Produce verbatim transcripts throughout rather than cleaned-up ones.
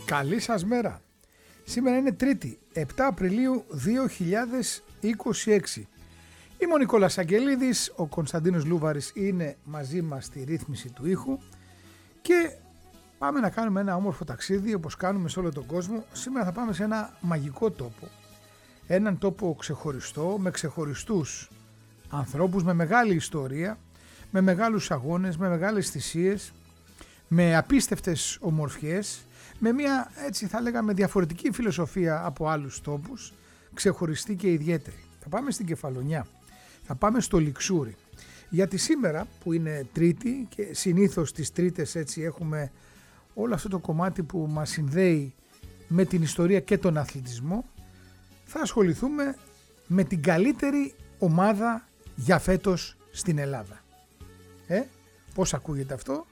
Καλή σας μέρα. Σήμερα είναι Τρίτη, επτά Απριλίου δύο χιλιάδες είκοσι έξι. Είμαι ο Νικόλας Αγγελίδης, ο Κωνσταντίνος Λούβαρης είναι μαζί μας στη ρύθμιση του ήχου και πάμε να κάνουμε ένα όμορφο ταξίδι όπως κάνουμε σε όλο τον κόσμο. Σήμερα θα πάμε σε ένα μαγικό τόπο, έναν τόπο ξεχωριστό, με ξεχωριστούς ανθρώπους, με μεγάλη ιστορία, με μεγάλους αγώνες, με μεγάλες θυσίες, με απίστευτες ομορφιές, με μια, έτσι θα λέγαμε, διαφορετική φιλοσοφία από άλλους τόπους, ξεχωριστή και ιδιαίτερη. Θα πάμε στην Κεφαλονιά, θα πάμε στο Λιξούρι, γιατί σήμερα που είναι Τρίτη και συνήθως τις Τρίτες έτσι έχουμε όλο αυτό το κομμάτι που μας συνδέει με την ιστορία και τον αθλητισμό, θα ασχοληθούμε με την καλύτερη ομάδα για φέτος στην Ελλάδα. Ε, πώς ακούγεται αυτό?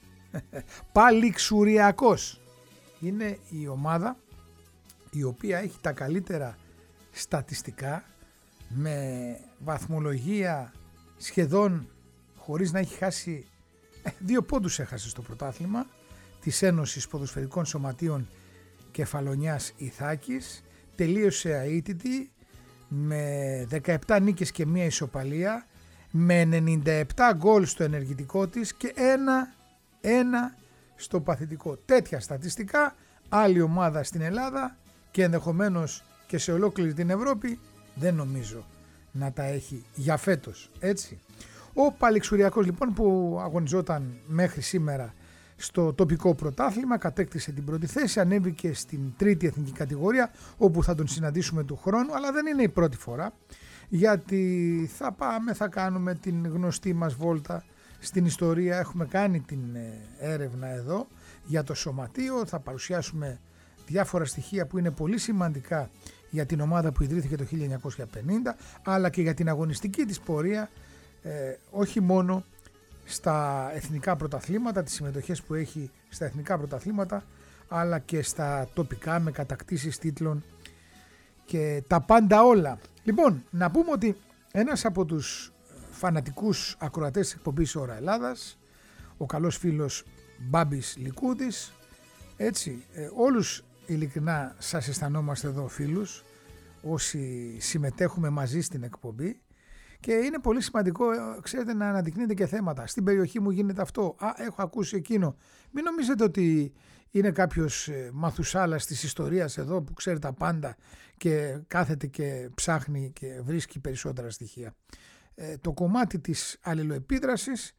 Παλιξουριακός. Είναι η ομάδα η οποία έχει τα καλύτερα στατιστικά, με βαθμολογία σχεδόν χωρίς να έχει χάσει, δύο πόντους έχασε στο πρωτάθλημα της Ένωσης Ποδοσφαιρικών Σωματείων Κεφαλονιάς Ιθάκης, τελείωσε αίτητη με δεκαεπτά νίκες και μία ισοπαλία, με ενενήντα επτά γκολ στο ενεργητικό της και ένα, ένα στο παθητικό. Τέτοια στατιστικά άλλη ομάδα στην Ελλάδα και ενδεχομένως και σε ολόκληρη την Ευρώπη δεν νομίζω να τα έχει για φέτος, έτσι. Ο Παλιξουριακός λοιπόν που αγωνιζόταν μέχρι σήμερα στο τοπικό πρωτάθλημα κατέκτησε την πρώτη θέση, ανέβηκε στην τρίτη εθνική κατηγορία όπου θα τον συναντήσουμε του χρόνου, αλλά δεν είναι η πρώτη φορά, γιατί θα πάμε, θα κάνουμε την γνωστή μας βόλτα στην ιστορία. Έχουμε κάνει την έρευνα εδώ για το σωματείο, θα παρουσιάσουμε διάφορα στοιχεία που είναι πολύ σημαντικά για την ομάδα που ιδρύθηκε το χίλια εννιακόσια πενήντα, αλλά και για την αγωνιστική της πορεία, ε, όχι μόνο στα εθνικά πρωταθλήματα, τις συμμετοχές που έχει στα εθνικά πρωταθλήματα, αλλά και στα τοπικά με κατακτήσεις τίτλων και τα πάντα όλα. Λοιπόν, να πούμε ότι ένας από τους φανατικούς ακροατές της εκπομπής Ώρα Ελλάδας, ο καλός φίλος Μπάμπης Λικούδης, έτσι, ε, όλους ειλικρινά σας αισθανόμαστε εδώ φίλους, όσοι συμμετέχουμε μαζί στην εκπομπή, και είναι πολύ σημαντικό, ξέρετε, να αναδεικνύετε και θέματα. Στην περιοχή μου γίνεται αυτό, α, έχω ακούσει εκείνο. Μην νομίζετε ότι είναι κάποιος Μαθουσάλας της ιστορίας εδώ που ξέρει τα πάντα και κάθεται και ψάχνει και βρίσκει περισσότερα στοιχεία. Ε, το κομμάτι της αλληλοεπίδρασης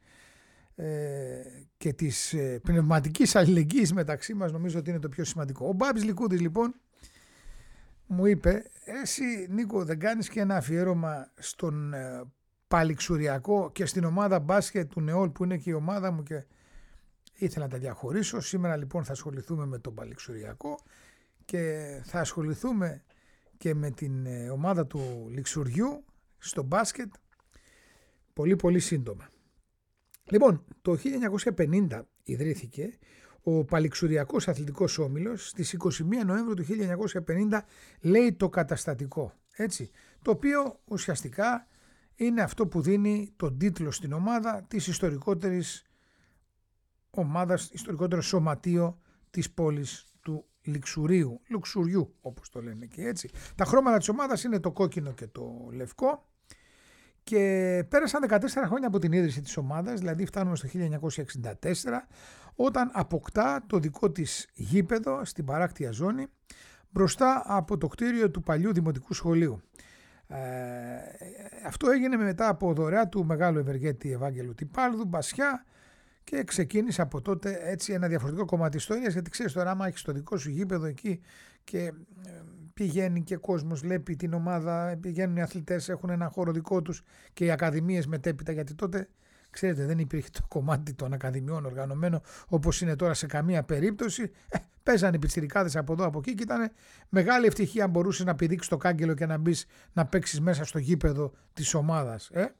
ε, και της ε, πνευματικής αλληλεγγύης μεταξύ μας νομίζω ότι είναι το πιο σημαντικό. Ο Μπάμπης Λικούδης λοιπόν μου είπε, εσύ Νίκο δεν κάνεις και ένα αφιέρωμα στον ε, Παλιξουριακό και στην ομάδα μπάσκετ του Νεόλ που είναι και η ομάδα μου, και ήθελα να τα διαχωρίσω. Σήμερα λοιπόν θα ασχοληθούμε με τον Παλιξουριακό και θα ασχοληθούμε και με την ε, ομάδα του Λιξουριού στο μπάσκετ πολύ πολύ σύντομα. Λοιπόν, το χίλια εννιακόσια πενήντα ιδρύθηκε ο Παλιξουριακός Αθλητικός Όμιλος, στις είκοσι μία Νοέμβρη του χίλια εννιακόσια πενήντα λέει το καταστατικό, έτσι, το οποίο ουσιαστικά είναι αυτό που δίνει τον τίτλο στην ομάδα της ιστορικότερης ομάδας, ιστορικότερο σωματείο της πόλης του Λιξουρίου, Λουξουριού όπως το λένε και έτσι. Τα χρώματα της ομάδας είναι το κόκκινο και το λευκό. Και πέρασαν δεκατέσσερα χρόνια από την ίδρυση της ομάδας, δηλαδή φτάνουμε στο χίλια εννιακόσια εξήντα τέσσερα, όταν αποκτά το δικό της γήπεδο στην παράκτια ζώνη, μπροστά από το κτίριο του παλιού δημοτικού σχολείου. Ε, αυτό έγινε μετά από δωρεά του μεγάλου ευεργέτη Ευάγγελου Τυπάλδου, Μπασιά, και ξεκίνησε από τότε έτσι ένα διαφορετικό κομμάτι ιστορίας, γιατί ξέρεις τώρα άμα έχεις το δικό σου γήπεδο εκεί και πηγαίνει και κόσμος, βλέπει την ομάδα, πηγαίνουν οι αθλητές, έχουν ένα χώρο δικό τους και οι ακαδημίες μετέπειτα, γιατί τότε ξέρετε δεν υπήρχε το κομμάτι των ακαδημιών οργανωμένο όπως είναι τώρα σε καμία περίπτωση. Ε, παίζανε οι πιτσιρικάδες από εδώ από εκεί και ήταν μεγάλη ευτυχία αν μπορούσε να πηδήξεις το κάγκελο και να μπεις να παίξεις μέσα στο γήπεδο της ομάδας. Ε.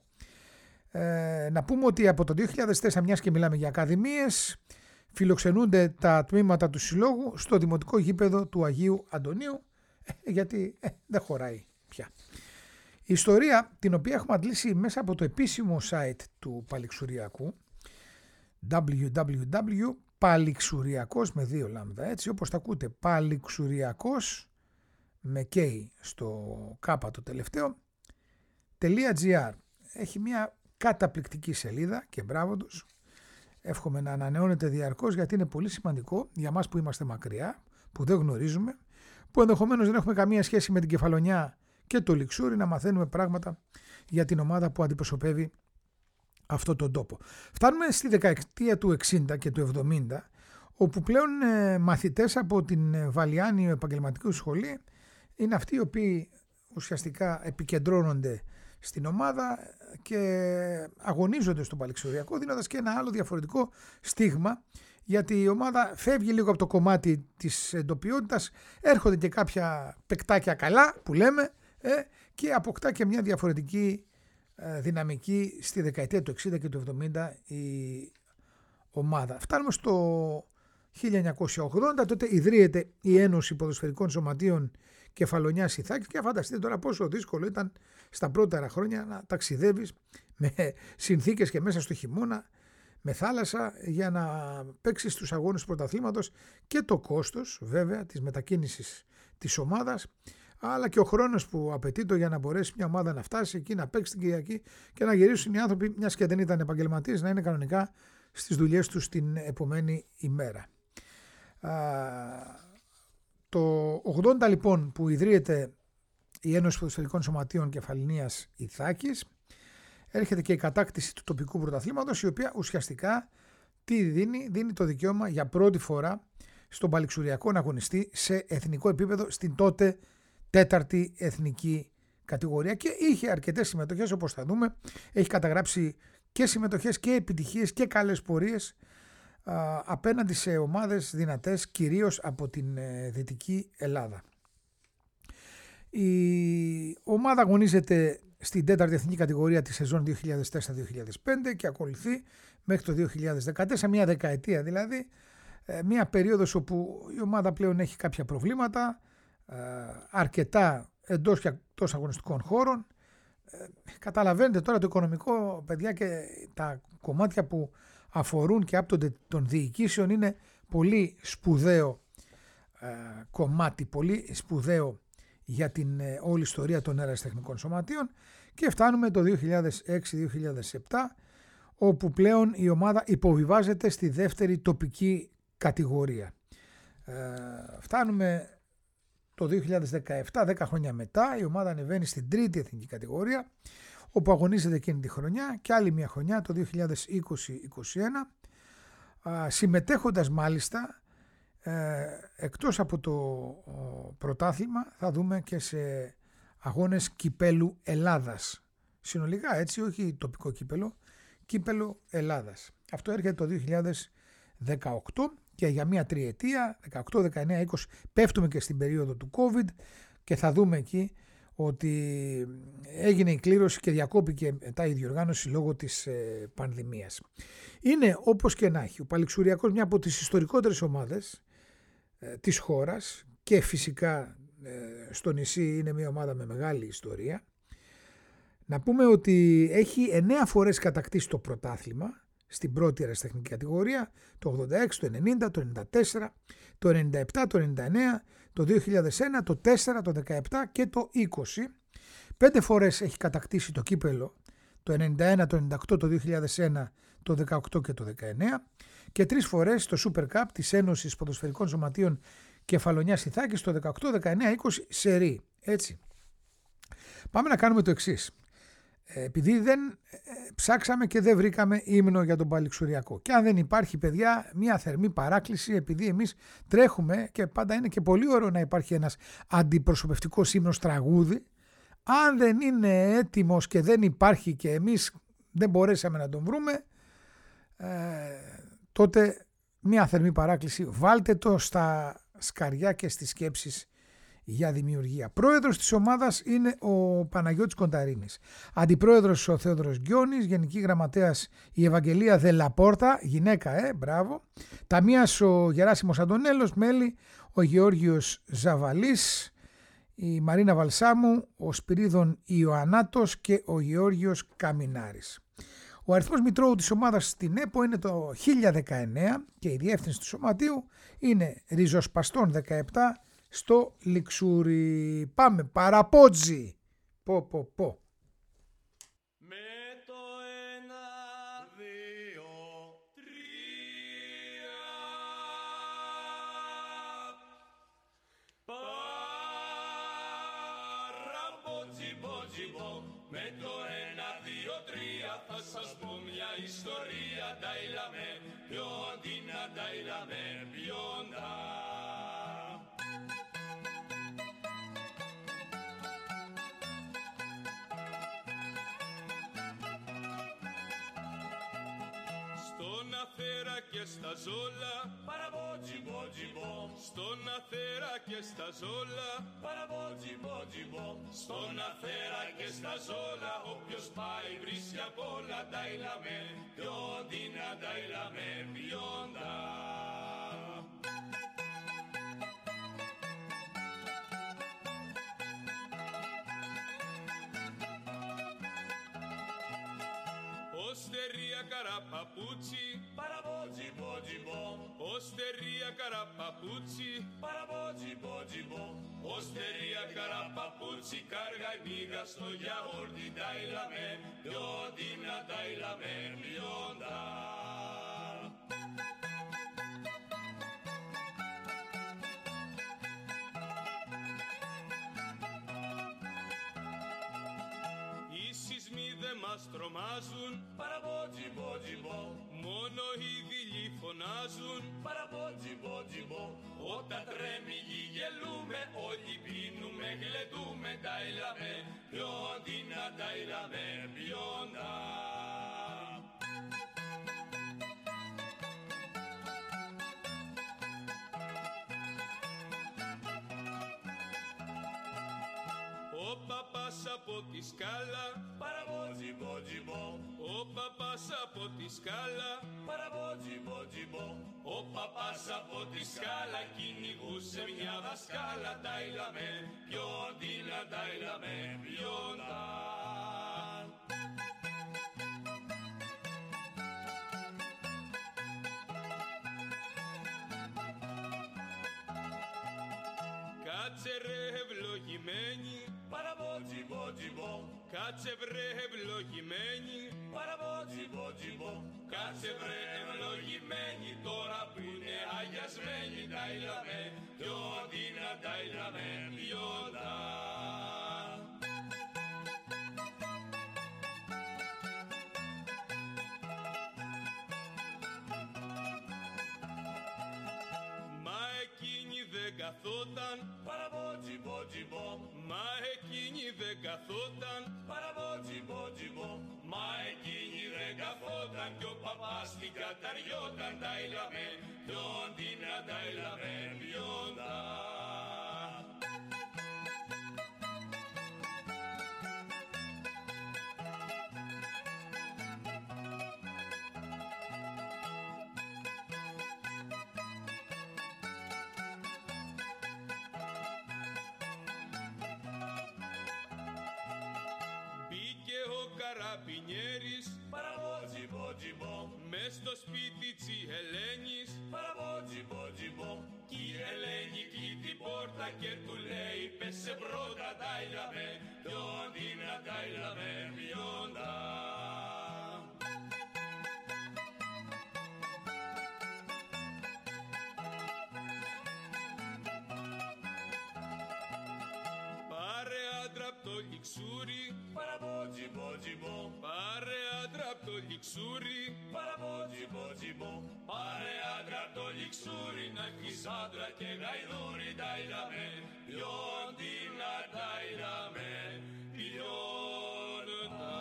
Ε, να πούμε ότι από το δύο χιλιάδες τέσσερα, μιας και μιλάμε για ακαδημίες, φιλοξενούνται τα τμήματα του συλλόγου στο δημοτικό γήπεδο του Αγίου Αντωνίου, ε, γιατί ε, δεν χωράει πια. Η ιστορία την οποία έχουμε αντλήσει μέσα από το επίσημο site του Παλιξουριακού, double-u double-u double-u Παλιξουριακός με δύο λάμδα, έτσι όπως τα ακούτε, Παλιξουριακός με K στο κάπα το τελευταίο, .gr. Έχει μια καταπληκτική σελίδα και μπράβο τους. Εύχομαι να ανανεώνεται διαρκώς, γιατί είναι πολύ σημαντικό για μας που είμαστε μακριά, που δεν γνωρίζουμε, που ενδεχομένως δεν έχουμε καμία σχέση με την Κεφαλονιά και το Λιξούρι, να μαθαίνουμε πράγματα για την ομάδα που αντιπροσωπεύει αυτό τον τόπο. Φτάνουμε στη δεκαετία του εξήντα και του εβδομήντα, όπου πλέον ε, μαθητές από την Βαλιάνιο Επαγγελματική Σχολή είναι αυτοί οι οποίοι ουσιαστικά επικεντρώνονται στην ομάδα και αγωνίζονται στον Παλιξουριακό, δίνοντας και ένα άλλο διαφορετικό στίγμα, γιατί η ομάδα φεύγει λίγο από το κομμάτι της εντοπιότητας, έρχονται και κάποια παικτάκια καλά που λέμε ε, και αποκτά και μια διαφορετική ε, δυναμική στη δεκαετία του εξήντα και του εβδομήντα η ομάδα. Φτάνουμε στο χίλια εννιακόσια ογδόντα, τότε ιδρύεται η Ένωση Ποδοσφαιρικών Σωματείων Κεφαλονιάς Ιθάκης και φανταστείτε τώρα πόσο δύσκολο ήταν στα πρώτερα χρόνια να ταξιδεύεις με συνθήκες και μέσα στο χειμώνα με θάλασσα για να παίξεις τους αγώνες του πρωταθλήματος, και το κόστος βέβαια της μετακίνησης της ομάδας, αλλά και ο χρόνος που απαιτείται για να μπορέσει μια ομάδα να φτάσει εκεί, να παίξει την Κυριακή και να γυρίσουν οι άνθρωποι, μιας και δεν ήταν επαγγελματίες, να είναι κανονικά στις δουλειές τους την επομένη ημέρα. Α, το ογδόντα λοιπόν που ιδρύεται η Ένωση Ποδοσφαιρικών Σωματείων Κεφαλονιάς Ιθάκης, έρχεται και η κατάκτηση του τοπικού πρωταθλήματος, η οποία ουσιαστικά τι δίνει, δίνει το δικαίωμα για πρώτη φορά στον Παλιξουριακό να αγωνιστεί σε εθνικό επίπεδο στην τότε τέταρτη εθνική κατηγορία, και είχε αρκετές συμμετοχές όπως θα δούμε, έχει καταγράψει και συμμετοχές και επιτυχίες και καλές πορείες α, απέναντι σε ομάδες δυνατές, κυρίως από την ε, Δυτική Ελλάδα. Η ομάδα αγωνίζεται στην τέταρτη εθνική κατηγορία τη σεζόν δύο χιλιάδες τέσσερα δύο χιλιάδες πέντε και ακολουθεί μέχρι το δύο χιλιάδες δεκατέσσερα, μια δεκαετία δηλαδή, μια περίοδος όπου η ομάδα πλέον έχει κάποια προβλήματα, αρκετά εντός και εκτός αγωνιστικών χώρων. Καταλαβαίνετε τώρα το οικονομικό, παιδιά, και τα κομμάτια που αφορούν και άπτονται των διοικήσεων είναι πολύ σπουδαίο κομμάτι, πολύ σπουδαίο για την όλη ιστορία των αεραστεχνικών σωματείων, και φτάνουμε το δύο χιλιάδες έξι δύο χιλιάδες επτά, όπου πλέον η ομάδα υποβιβάζεται στη δεύτερη τοπική κατηγορία. Ε, φτάνουμε το δύο χιλιάδες δεκαεπτά, δέκα χρόνια μετά, η ομάδα ανεβαίνει στην τρίτη εθνική κατηγορία, όπου αγωνίζεται εκείνη τη χρονιά και άλλη μια χρονιά το δύο χιλιάδες είκοσι είκοσι ένα, ε, συμμετέχοντας μάλιστα Ε, εκτός από το ο, πρωτάθλημα, θα δούμε και σε αγώνες κυπέλου Ελλάδας. Συνολικά, έτσι, όχι τοπικό κύπελο, κύπελο Ελλάδας. Αυτό έρχεται το δύο χιλιάδες δεκαοκτώ και για μια τριετία, δεκαοκτώ, δεκαεννέα, είκοσι, πέφτουμε και στην περίοδο του COVID και θα δούμε εκεί ότι έγινε η κλήρωση και διακόπηκε μετά η διοργάνωση λόγω της ε, πανδημίας. Είναι όπως και να έχει ο Παλιξουριακός μια από τις ιστορικότερες ομάδες ε, της χώρας, και φυσικά ε, στο νησί είναι μια ομάδα με μεγάλη ιστορία. Να πούμε ότι έχει εννέα φορές κατακτήσει το πρωτάθλημα στην πρώτη αεραστεχνική κατηγορία, το ογδόντα έξι, το ενενήντα, το ενενήντα τέσσερα, το ενενήντα επτά, το ενενήντα εννέα, το δύο χιλιάδες ένα, το τέσσερα, το δεκαεπτά και το είκοσι. Πέντε φορές έχει κατακτήσει το κύπελο, το ενενήντα ένα, το ενενήντα οκτώ, το δύο χιλιάδες ένα, το δεκαοκτώ και το δεκαεννέα, και τρεις φορές το Super Cup της Ένωσης Ποδοσφαιρικών Σωματείων Κεφαλονιάς Ιθάκης το δεκαοκτώ, δεκαεννέα, είκοσι σερί. Έτσι. Πάμε να κάνουμε το εξής. Επειδή δεν ε, ψάξαμε και δεν βρήκαμε ύμνο για τον Παλιξουριακό, και αν δεν υπάρχει, παιδιά, μια θερμή παράκληση, επειδή εμείς τρέχουμε και πάντα είναι και πολύ ωραίο να υπάρχει ένας αντιπροσωπευτικός ύμνος τραγούδι, αν δεν είναι έτοιμος και δεν υπάρχει και εμείς δεν μπορέσαμε να τον βρούμε, ε, τότε μια θερμή παράκληση, βάλτε το στα σκαριά και στις σκέψεις για δημιουργία. Πρόεδρος της ομάδας είναι ο Παναγιώτης Κονταρίνης. Αντιπρόεδρος ο Θεόδωρος Γκιόνης. Γενική γραμματέας η Ευαγγελία Δελαπόρτα, γυναίκα, ε, μπράβο. Ταμείας ο Γεράσιμος Αντωνέλος. Μέλη ο Γεώργιος Ζαβαλής, η Μαρίνα Βαλσάμου, ο Σπυρίδων Ιωαννάτος και ο Γεώργιος Καμινάρης. Ο αριθμός μητρώου της ομάδας στην ΕΠΟ είναι το χίλια δεκαεννέα και η διεύθυνση του σωματείου είναι Ριζοσπαστών δεκαεπτά στο Λιξούρι. Πάμε, Παραπότζι. Πω πω πω. Με το ένα, δύο, τρία θα σας πω μια ιστορία. Ντάιλαμε, πιοντίνα, ντάιλαμε, πιόντα. Στον Αθέρα και στα Ζόλα, παραμπότζι, μπότζι, μπο. Στον Αθέρα και στα Ζόλα, παραμπότζι, μπότζι, μπο. Στον Αθέρα και στα Ζόλα, όποιος πάει βρίσκει απ' όλα. Ντάιλαμε, πιοντίνα, ντάιλαμε, πιόντα. Osteriya Karapapucci, Paraboji Boji Bom. Osteriya Karapapucci, Paraboji Boji Bom. Osteriya Karapapucci, καργα πήγα στο γιαούρτι, ντάιλαμε, πιοντίνα, ντάιλαμε, πιόντα. Μας τρομάζουν, παραμπότζι, μπότζι, μπο. Μόνο οι δειλοί φωνάζουν, παραμπότζι, μπότζι, μπο. Όταν τρέμει γη γελούμε, όλοι πίνουμε, γλεντούμε, ντάιλαμε, πιοντίνα, ντάιλαμε, πιόντα. Ο παπάς από τη σκάλα, παραμπότζι, μπότζι, μπο. Ο παπάς από τη σκάλα, παραμπότζι, μπότζι, μπο. Ο παπάς από τη σκάλα κυνηγούσε μια δασκάλα. Ντάιλαμε, πιοντίνα, ντάιλαμε, πιόντα. Κάτσε ρε ευλογημένη, παραμπότζι, μπότζι, μπο. Κάτσε βρε ευλογημένη, παραμπότζι, μπότζι, μπο. Κάτσε βρε ευλογημένη, τώρα που είναι αγιασμένη. Ντάιλαμε, πιοντίνα, ντάιλαμε, πιόντα. Καθόταν, παραμπότζι, μπότζι, μπο. Μα εκείνη δεν καθόταν, παραμπότζι, μπότζι, μπο. Μα εκείνη δεν καθόταν κι ο παπάς την καταριόταν. Ντάιλαμε, πιοντίνα, ντάιλαμε, πιόντα. Καραπινιέρης, παραμπότζι, μπότζι, μπο. Μες στο σπίτι τσι Ελένης, παραμπότζι, μπότζι, μπο. Κι η Ελένη κλεί την πόρτα και του λέει πέσε πρώτα. Ντάιλαμε, πιοντίνα, ντάιλαμε, πιόντα. Πάρε άντρα απ' το Λιξούρι, παραμπότζι, μπότζι, μπο. Πάρε άντρα απ' το Λιξούρι, παραμπότζι, μπότζι, μπο. Πάρε άντρα απ' το Λιξούρι, να έχεις άντρα και γαϊδούρι. Ντάιλαμε, πιοντίνα, ντάιλαμε, πιόντα.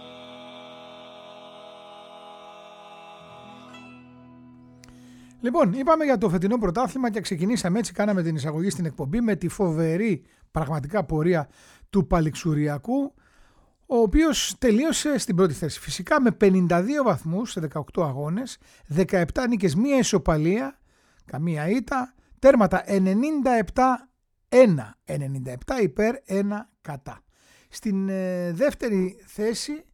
Λοιπόν, είπαμε για το φετινό πρωτάθλημα και ξεκινήσαμε έτσι, κάναμε την εισαγωγή στην εκπομπή με τη φοβερή πραγματικά πορεία του Παλιξουριακού, ο οποίος τελείωσε στην πρώτη θέση. Φυσικά με πενήντα δύο βαθμούς σε δεκαοκτώ αγώνες, δεκαεπτά νίκες, μία ισοπαλία, καμία ήττα, τέρματα ενενήντα επτά ένα, ενενήντα επτά υπέρ, ένα κατά. Στην ε, δεύτερη θέση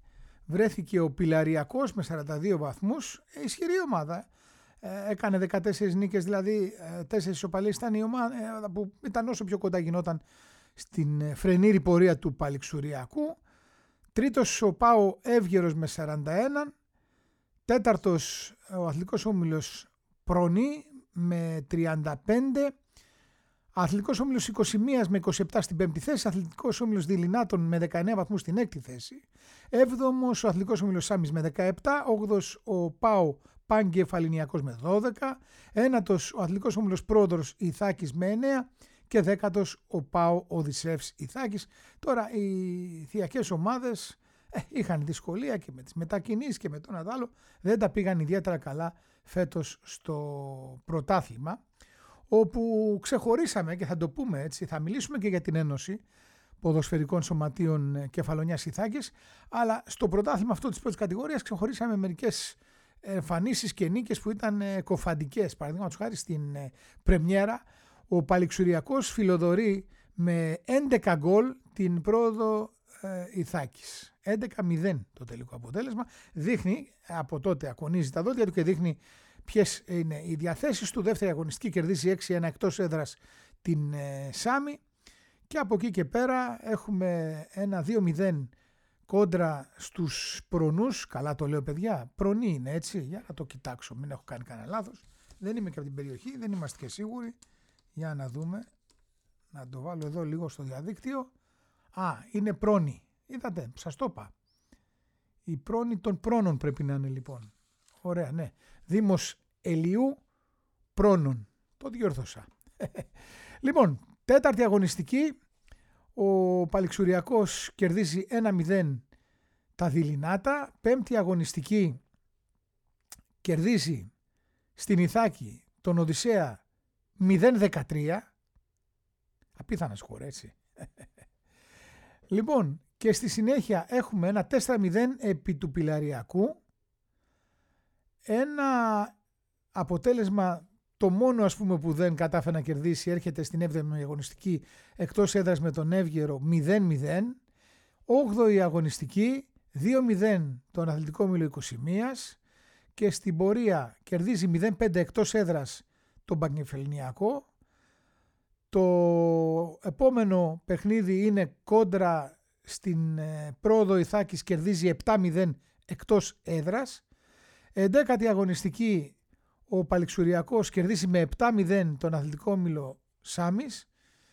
βρέθηκε ο Πιλαριακός με σαράντα δύο βαθμούς, ε, ισχυρή ομάδα. Ε, έκανε δεκατέσσερις νίκες, δηλαδή ε, τέσσερις ισοπαλίες, ήταν η ομάδα ε, που ήταν όσο πιο κοντά γινόταν στην ε, φρενήρη πορεία του Παλιξουριακού. Τρίτος ο ΠΑΟ Εύγερος με σαράντα ένα, τέταρτος ο Αθλητικός Όμιλος Προνή με τριάντα πέντε, Αθλητικός Όμιλος είκοσι ένα με είκοσι επτά στην πέμπτη θέση, Αθλητικός Όμιλος Δειλινάτων με δεκαεννέα βαθμούς στην έκτη θέση, έβδομος ο Αθλητικός Όμιλος Σάμις με δεκαεπτά, όγδοος ο ΠΑΟ Παγκεφαληνιακός με δώδεκα, ένατος ο Αθλητικός Όμιλος Πρόδωρος Ιθάκης με εννέα και δέκατος ο ΠΑΟ Οδυσσεύς Ιθάκης. Τώρα οι θιακές ομάδες ε, είχαν δυσκολία και με τις μετακινήσεις και με τον άλλο, δεν τα πήγαν ιδιαίτερα καλά φέτος στο πρωτάθλημα, όπου ξεχωρίσαμε και θα το πούμε έτσι, θα μιλήσουμε και για την Ένωση Ποδοσφαιρικών Σωματείων Κεφαλονιάς Ιθάκης, αλλά στο πρωτάθλημα αυτό της πρώτης κατηγορίας ξεχωρίσαμε μερικές εμφανίσεις και νίκες που ήταν κοφαντικές. Παραδείγματος χάρη στην πρεμιέρα ο Παλιξουριακός φιλοδορεί με έντεκα γκολ την πρόοδο ε, Ιθάκης. έντεκα μηδέν το τελικό αποτέλεσμα. Δείχνει, από τότε ακονίζει τα δόντια του και δείχνει ποιες είναι οι διαθέσεις του. Δεύτερη αγωνιστική κερδίζει έξι ένα εκτός έδρας την ε, Σάμι, και από εκεί και πέρα έχουμε ένα δύο μηδέν κόντρα στους Προνούς. Καλά το λέω παιδιά, Προνή είναι έτσι, για να το κοιτάξω, μην έχω κάνει κανένα λάθος. Δεν είμαι και από την περιοχή, δεν είμαστε και σίγουροι. Για να δούμε, να το βάλω εδώ λίγο στο διαδίκτυο. Α, είναι Πρόνη, είδατε, σας το είπα. Η Πρόνη των Πρόνων πρέπει να είναι λοιπόν. Ωραία, ναι. Δήμος Ελιού Πρόνων, το διόρθωσα. Λοιπόν, τέταρτη αγωνιστική, ο Παλιξουριακός κερδίζει ένα μηδέν τα Δειλινάτα. Πέμπτη αγωνιστική κερδίζει στην Ιθάκη τον Οδυσσέα μηδέν δεκατρία. Απίθανα σκορ, έτσι. Λοιπόν, και στη συνέχεια έχουμε ένα τέσσερα μηδέν επί του Πιλαριακού. Ένα αποτέλεσμα, το μόνο ας πούμε που δεν κατάφερε να κερδίσει, έρχεται στην έβδομη αγωνιστική εκτός έδρας με τον Εύγερο μηδέν μηδέν. όγδοη αγωνιστική δύο μηδέν τον Αθλητικό Όμιλο είκοσι ένα και στην πορεία κερδίζει μηδέν πέντε εκτός έδρας τον Παγκεφαληνιακό. Το επόμενο παιχνίδι είναι κόντρα στην πρόοδο Ιθάκης, κερδίζει επτά μηδέν εκτός έδρας. Εντέκατη αγωνιστική ο Παλιξουριακός κερδίζει με επτά μηδέν τον Αθλητικό Όμιλο Σάμις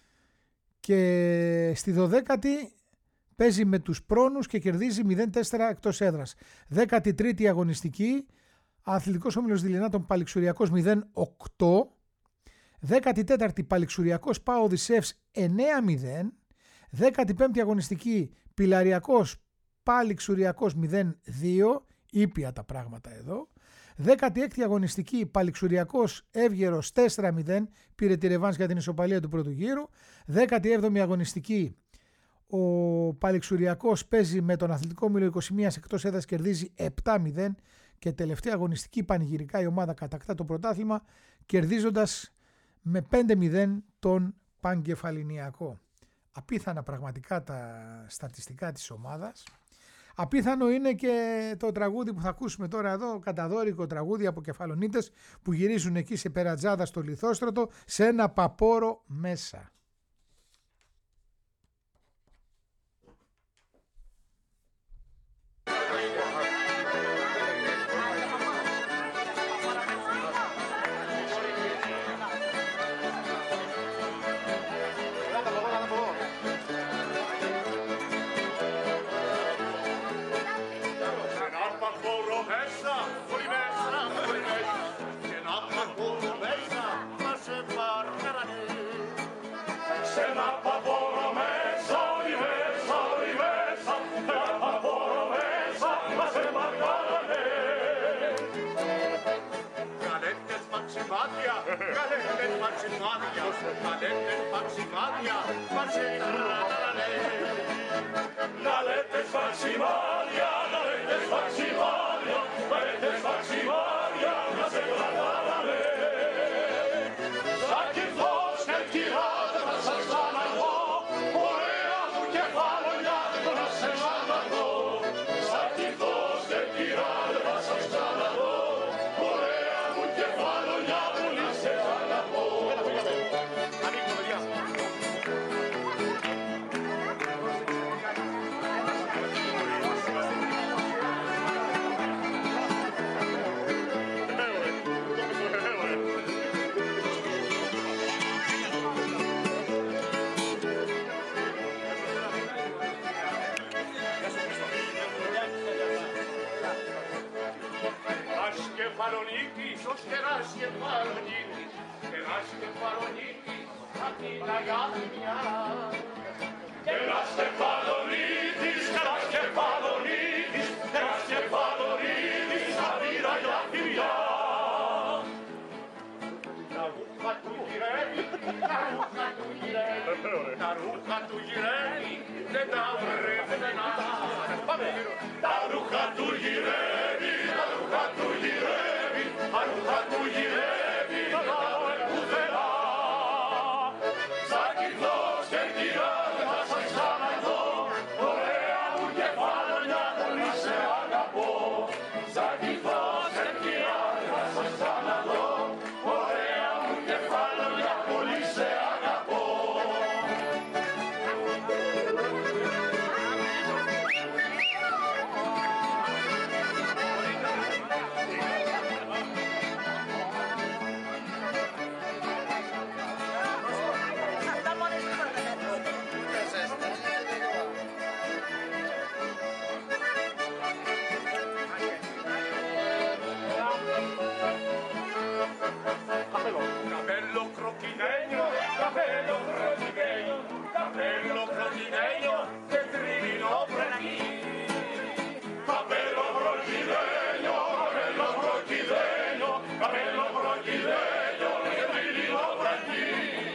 και στη δωδέκατη παίζει με τους Πρόνους και κερδίζει μηδέν τέσσερα εκτός έδρας. δέκατη τρίτη αγωνιστική Αθλητικός Όμιλος Δειλινάτων Παλιξουριακός μηδέν οκτώ. δέκατη τέταρτη Παλιξουριακός ΠΑΟ Οδυσσεύς εννέα μηδέν. δέκατη πέμπτη αγωνιστική Πιλαριακός Παλιξουριακός μηδέν δύο. Ήπια τα πράγματα εδώ. δέκατη έκτη αγωνιστική Παλιξουριακός Εύγερος τέσσερα μηδέν, πήρε τη ρεβάνς για την ισοπαλία του πρώτου γύρου. δέκατη έβδομη αγωνιστική ο Παλιξουριακός παίζει με τον Αθλητικό Όμιλο είκοσι ένα εκτός έδρας, κερδίζει επτά μηδέν και τελευταία αγωνιστική πανηγυρικά η ομάδα κατακτά το πρωτάθλημα κερδίζοντας με πέντε μηδέν τον Παγκεφαληνιακό. Απίθανα πραγματικά τα στατιστικά της ομάδας. Απίθανο είναι και το τραγούδι που θα ακούσουμε τώρα εδώ, καταδόρικο τραγούδι από Κεφαλονίτες που γυρίζουν εκεί σε περατζάδα στο Λιθόστρωτο σε ένα παπόρο μέσα. Galettes Maximania, Galettes Maximania, Galettes Maximania, Galettes Maximania, Galettes Maximania, θα κυρθώς και κυράδε θα σας αναγώ, ωραία μου κεφάλωλια να σε αναγώ, θα κυρθώς Κεφαλονίκης, ως Κεράς Κεφαλονίκης, Κεράς Κεφαλονίκης, απ' την Αγάπημια. Κεράς Κεφαλονίκης, Κεράς Κεφαλονίκης, Κεράς Κεφαλονίκης, απ' την Αγάπημια. Τα ρούχα του γυρεύει, τα ρούχα του γυρεύει, τα ρούχα του γυρεύει, δεν τα βρεύμενα. Τα ρούχα του γυρεύει, τα ρούχα του γυρεύει, τα ρούχα του γυρεύει, δεν τα βρεύει πουθενά. Σαν κυθός και κυριάδε θα σας ξαναδώ, ωραία μου κεφάλωνια πολύ σε αγαπώ. Σαν κυθός και κυριάδε θα σας ξαναδώ, ωραία μου κεφάλωνια πολύ σε αγαπώ. Capello croquinegno, capello croquinegno, capello croquinegno, che trivino preti. Capello croquinegno, capello croquinegno, capello croquinegno, che trivino preti.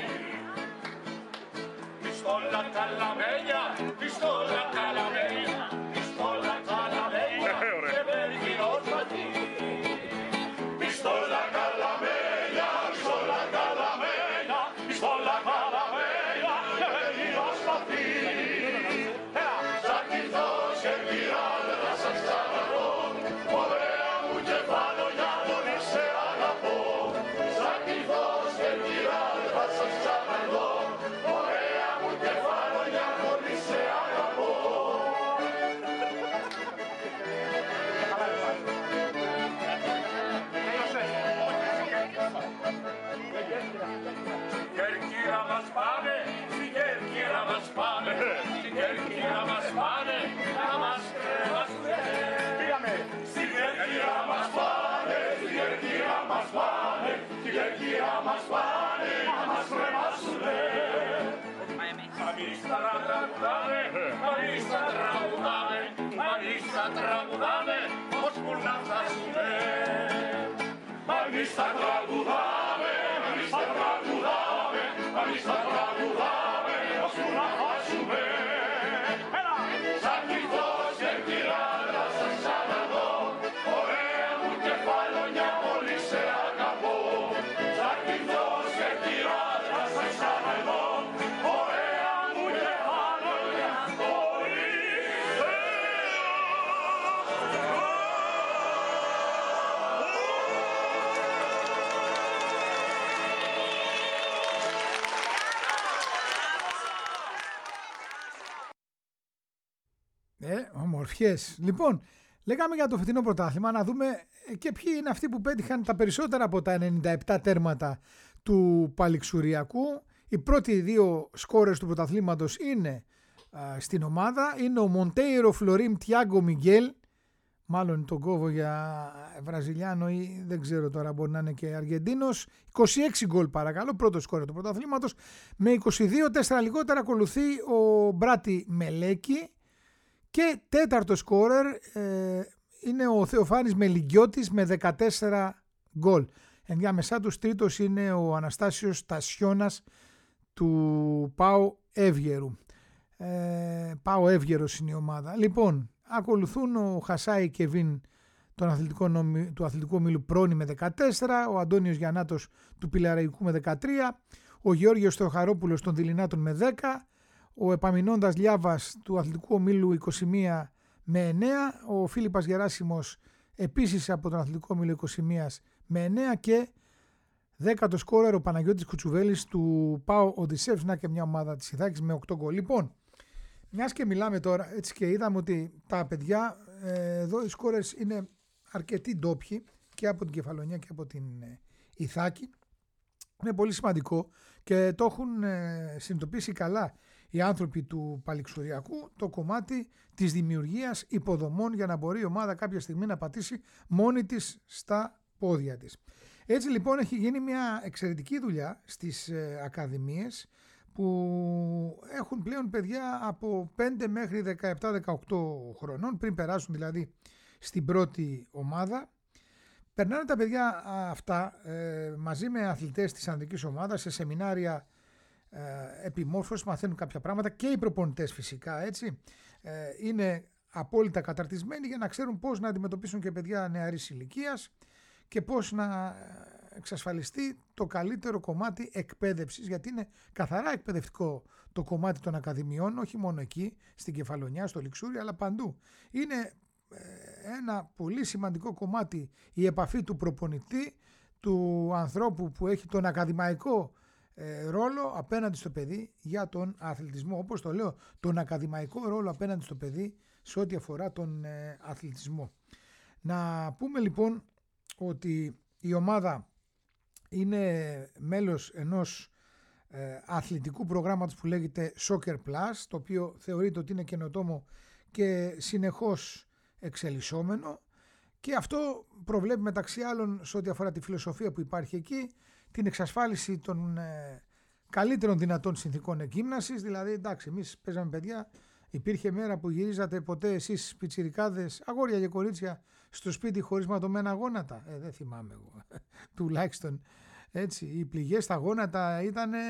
Pistola calamegna, pistola calamegna, pistola calamegna, che verghino preti. Pistola calamegna, pistola calamegna, pistola calamegna, che verghino preti. Σαν κυθός και κυριάδε θα σας ξαναδώ, ωραία μου κεφάλωνια πολύ σε αγαπώ. Σαν κυθός και κυριάδε θα σας ξαναδώ, ωραία μου κεφάλωνια πολύ σε αγαπώ. Κέρκυρα μας πάνε, στην Κέρκυρα μας πάνε, στην Κέρκυρα μας πάνε, να μας κρεμάσουνε. Στην Κέρκυρα μας πάνε, στην Κέρκυρα μας πάνε, στην Κέρκυρα μας πάνε, να μας κρεμάσουνε. Εμείς θα τραγουδάμε, εμείς θα τραγουδάμε, εμείς θα τραγουδάμε, ώσπου να φτάσουνε. Εμείς θα τραγουδάμε, εμείς θα τραγουδάμε, εμείς θα τραγουδάμε, ώσπου να φτάσουμε. Σαν κυθός και κυριάδε θα σας ξαναδώ, ωραία μου κεφάλωνια πολύ σε αγαπώ. Σαν κυθός και κυριάδε θα σας ξαναδώ, ωραία μου κεφάλωνια πολύ σε αγαπώ. Ε, ομορφιές. Λοιπόν, λέγαμε για το φετινό πρωτάθλημα, να δούμε και ποιοι είναι αυτοί που πέτυχαν τα περισσότερα από τα ενενήντα επτά τέρματα του Παλιξουριακού. Οι πρώτοι δύο σκόρες του πρωταθλήματος είναι α, στην ομάδα. Είναι ο Μοντέιρο Φλωρίμ Τιάγκο Μιγγέλ, μάλλον τον κόβω για Βραζιλιάνο ή δεν ξέρω τώρα, μπορεί να είναι και Αργεντίνος. είκοσι έξι γκολ παρακαλώ, πρώτο σκόρερ του πρωταθλήματος. Με είκοσι δύο, τέσσερα λιγότερα ακολουθεί ο Μπράτι Μελέκη. Και τέταρτο σκόρερ ε, είναι ο Θεοφάνης Μελιγκιώτης με δεκατέσσερα γκολ. Ενδιάμεσά τους τρίτος είναι ο Αναστάσιος Τασιώνας του ΠΑΟ Εύγερου. Ε, ΠΑΟ Εύγερος είναι η ομάδα. Λοιπόν, ακολουθούν ο Χασάι Κεβίν τον αθλητικό νομι, του αθλητικού ομίλου Πρόνη με δεκατέσσερα, ο Αντώνιος Γιαννάτος του Πηλαραϊκού με δεκατρία, ο Γεώργιος Θεοχαρόπουλος των Δειλινάτων με δέκα, ο Επαμεινώντας Λιάβας του αθλητικού ομίλου είκοσι ένα με εννέα, ο Φίλιππας Γεράσιμος επίσης από τον αθλητικό ομίλου είκοσι ένα με εννέα και δέκατο σκόρερ ο Παναγιώτης Κουτσουβέλης του ΠΑΟ Οδυσσεύς, να και μια ομάδα της Ιθάκης με οκτώ γκολ. Λοιπόν, μιας και μιλάμε τώρα έτσι και είδαμε ότι τα παιδιά ε, εδώ οι σκόρες είναι αρκετοί ντόπιοι και από την Κεφαλονιά και από την ε, Ιθάκη. Είναι πολύ σημαντικό και το έχουν ε, συνειδητοποιήσει καλά οι άνθρωποι του Παλιξουριακού, το κομμάτι της δημιουργίας υποδομών για να μπορεί η ομάδα κάποια στιγμή να πατήσει μόνη της στα πόδια της. Έτσι λοιπόν έχει γίνει μια εξαιρετική δουλειά στις ε, ακαδημίες που έχουν πλέον παιδιά από πέντε μέχρι δεκαεπτά δεκαοκτώ χρονών, πριν περάσουν δηλαδή στην πρώτη ομάδα. Περνάνε τα παιδιά αυτά ε, μαζί με αθλητές της ανδρικής ομάδας σε σεμινάρια ε, επιμόρφωσης, μαθαίνουν κάποια πράγματα και οι προπονητές φυσικά, έτσι. Ε, είναι απόλυτα καταρτισμένοι για να ξέρουν πώς να αντιμετωπίσουν και παιδιά νεαρής ηλικίας και πώς να εξασφαλιστεί το καλύτερο κομμάτι εκπαίδευσης, γιατί είναι καθαρά εκπαιδευτικό το κομμάτι των ακαδημιών, όχι μόνο εκεί, στην Κεφαλονιά, στο Λιξούρι, αλλά παντού. Είναι ένα πολύ σημαντικό κομμάτι η επαφή του προπονητή, του ανθρώπου που έχει τον ακαδημαϊκό ρόλο απέναντι στο παιδί για τον αθλητισμό. Όπως το λέω, τον ακαδημαϊκό ρόλο απέναντι στο παιδί σε ό,τι αφορά τον αθλητισμό. Να πούμε λοιπόν ότι η ομάδα είναι μέλος ενός ε, αθλητικού προγράμματος που λέγεται Soccer Plus, το οποίο θεωρείται ότι είναι καινοτόμο και συνεχώς εξελισσόμενο, και αυτό προβλέπει μεταξύ άλλων, σε ό,τι αφορά τη φιλοσοφία που υπάρχει εκεί, την εξασφάλιση των ε, καλύτερων δυνατών συνθήκων εκγύμνασης. Δηλαδή, εντάξει, εμείς παίζαμε παιδιά, υπήρχε μέρα που γυρίζατε ποτέ εσείς πιτσιρικάδες, αγόρια και κορίτσια, στο σπίτι χωρίς ματωμένα γόνατα? Ε, δεν θυμάμαι εγώ. Τουλάχιστον έτσι. Οι πληγές στα γόνατα ήταν ε,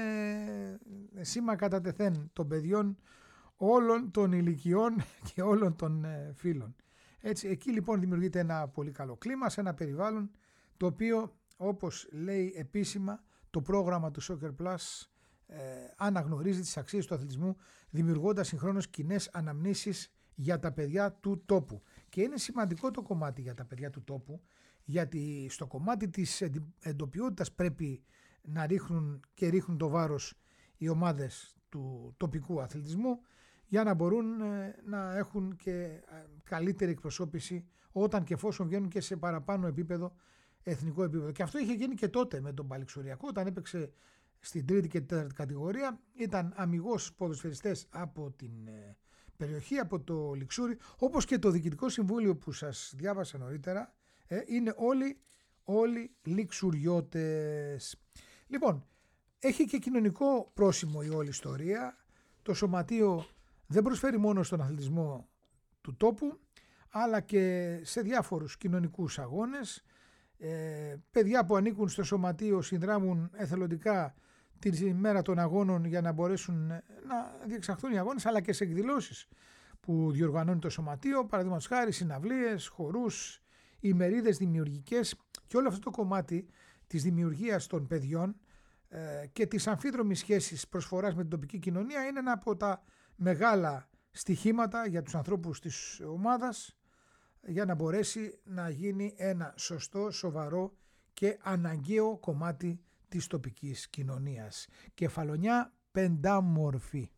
σήμα κατά τεθέν των παιδιών όλων των ηλικιών και όλων των ε, φίλων. Έτσι, εκεί λοιπόν δημιουργείται ένα πολύ καλό κλίμα σε ένα περιβάλλον το οποίο, όπως λέει επίσημα το πρόγραμμα του Soccer Plus, ε, αναγνωρίζει τις αξίες του αθλητισμού, δημιουργώντας συγχρόνως κοινές αναμνήσεις για τα παιδιά του τόπου. Και είναι σημαντικό το κομμάτι για τα παιδιά του τόπου, γιατί στο κομμάτι της εντοπιότητας πρέπει να ρίχνουν και ρίχνουν το βάρος οι ομάδες του τοπικού αθλητισμού, για να μπορούν να έχουν και καλύτερη εκπροσώπηση όταν και εφόσον βγαίνουν και σε παραπάνω επίπεδο, εθνικό επίπεδο. Και αυτό είχε γίνει και τότε με τον Παλιξοριακό, όταν έπαιξε στην τρίτη και τέταρτη κατηγορία. Ήταν αμιγώς ποδοσφαιριστές από την περιοχή, από το Λιξούρι, όπως και το Διοικητικό Συμβούλιο που σας διάβασα νωρίτερα, ε, είναι όλοι, όλοι λιξουριώτες. Λοιπόν, έχει και κοινωνικό πρόσημο η όλη ιστορία. Το σωματείο δεν προσφέρει μόνο στον αθλητισμό του τόπου, αλλά και σε διάφορους κοινωνικούς αγώνες. Ε, παιδιά που ανήκουν στο σωματείο συνδράμουν εθελοντικά την ημέρα των αγώνων για να μπορέσουν να διεξαχθούν οι αγώνες, αλλά και σε εκδηλώσεις που διοργανώνει το σωματείο, παραδείγματος χάρη συναυλίες, χορούς, ημερίδες δημιουργικές, και όλο αυτό το κομμάτι της δημιουργίας των παιδιών ε, και της αμφίδρομης σχέσης προσφοράς με την τοπική κοινωνία είναι ένα από τα μεγάλα στοιχήματα για τους ανθρώπους της ομάδας, για να μπορέσει να γίνει ένα σωστό, σοβαρό και αναγκαίο κομμάτι της τοπικής κοινωνίας. Κεφαλονιά πεντάμορφη.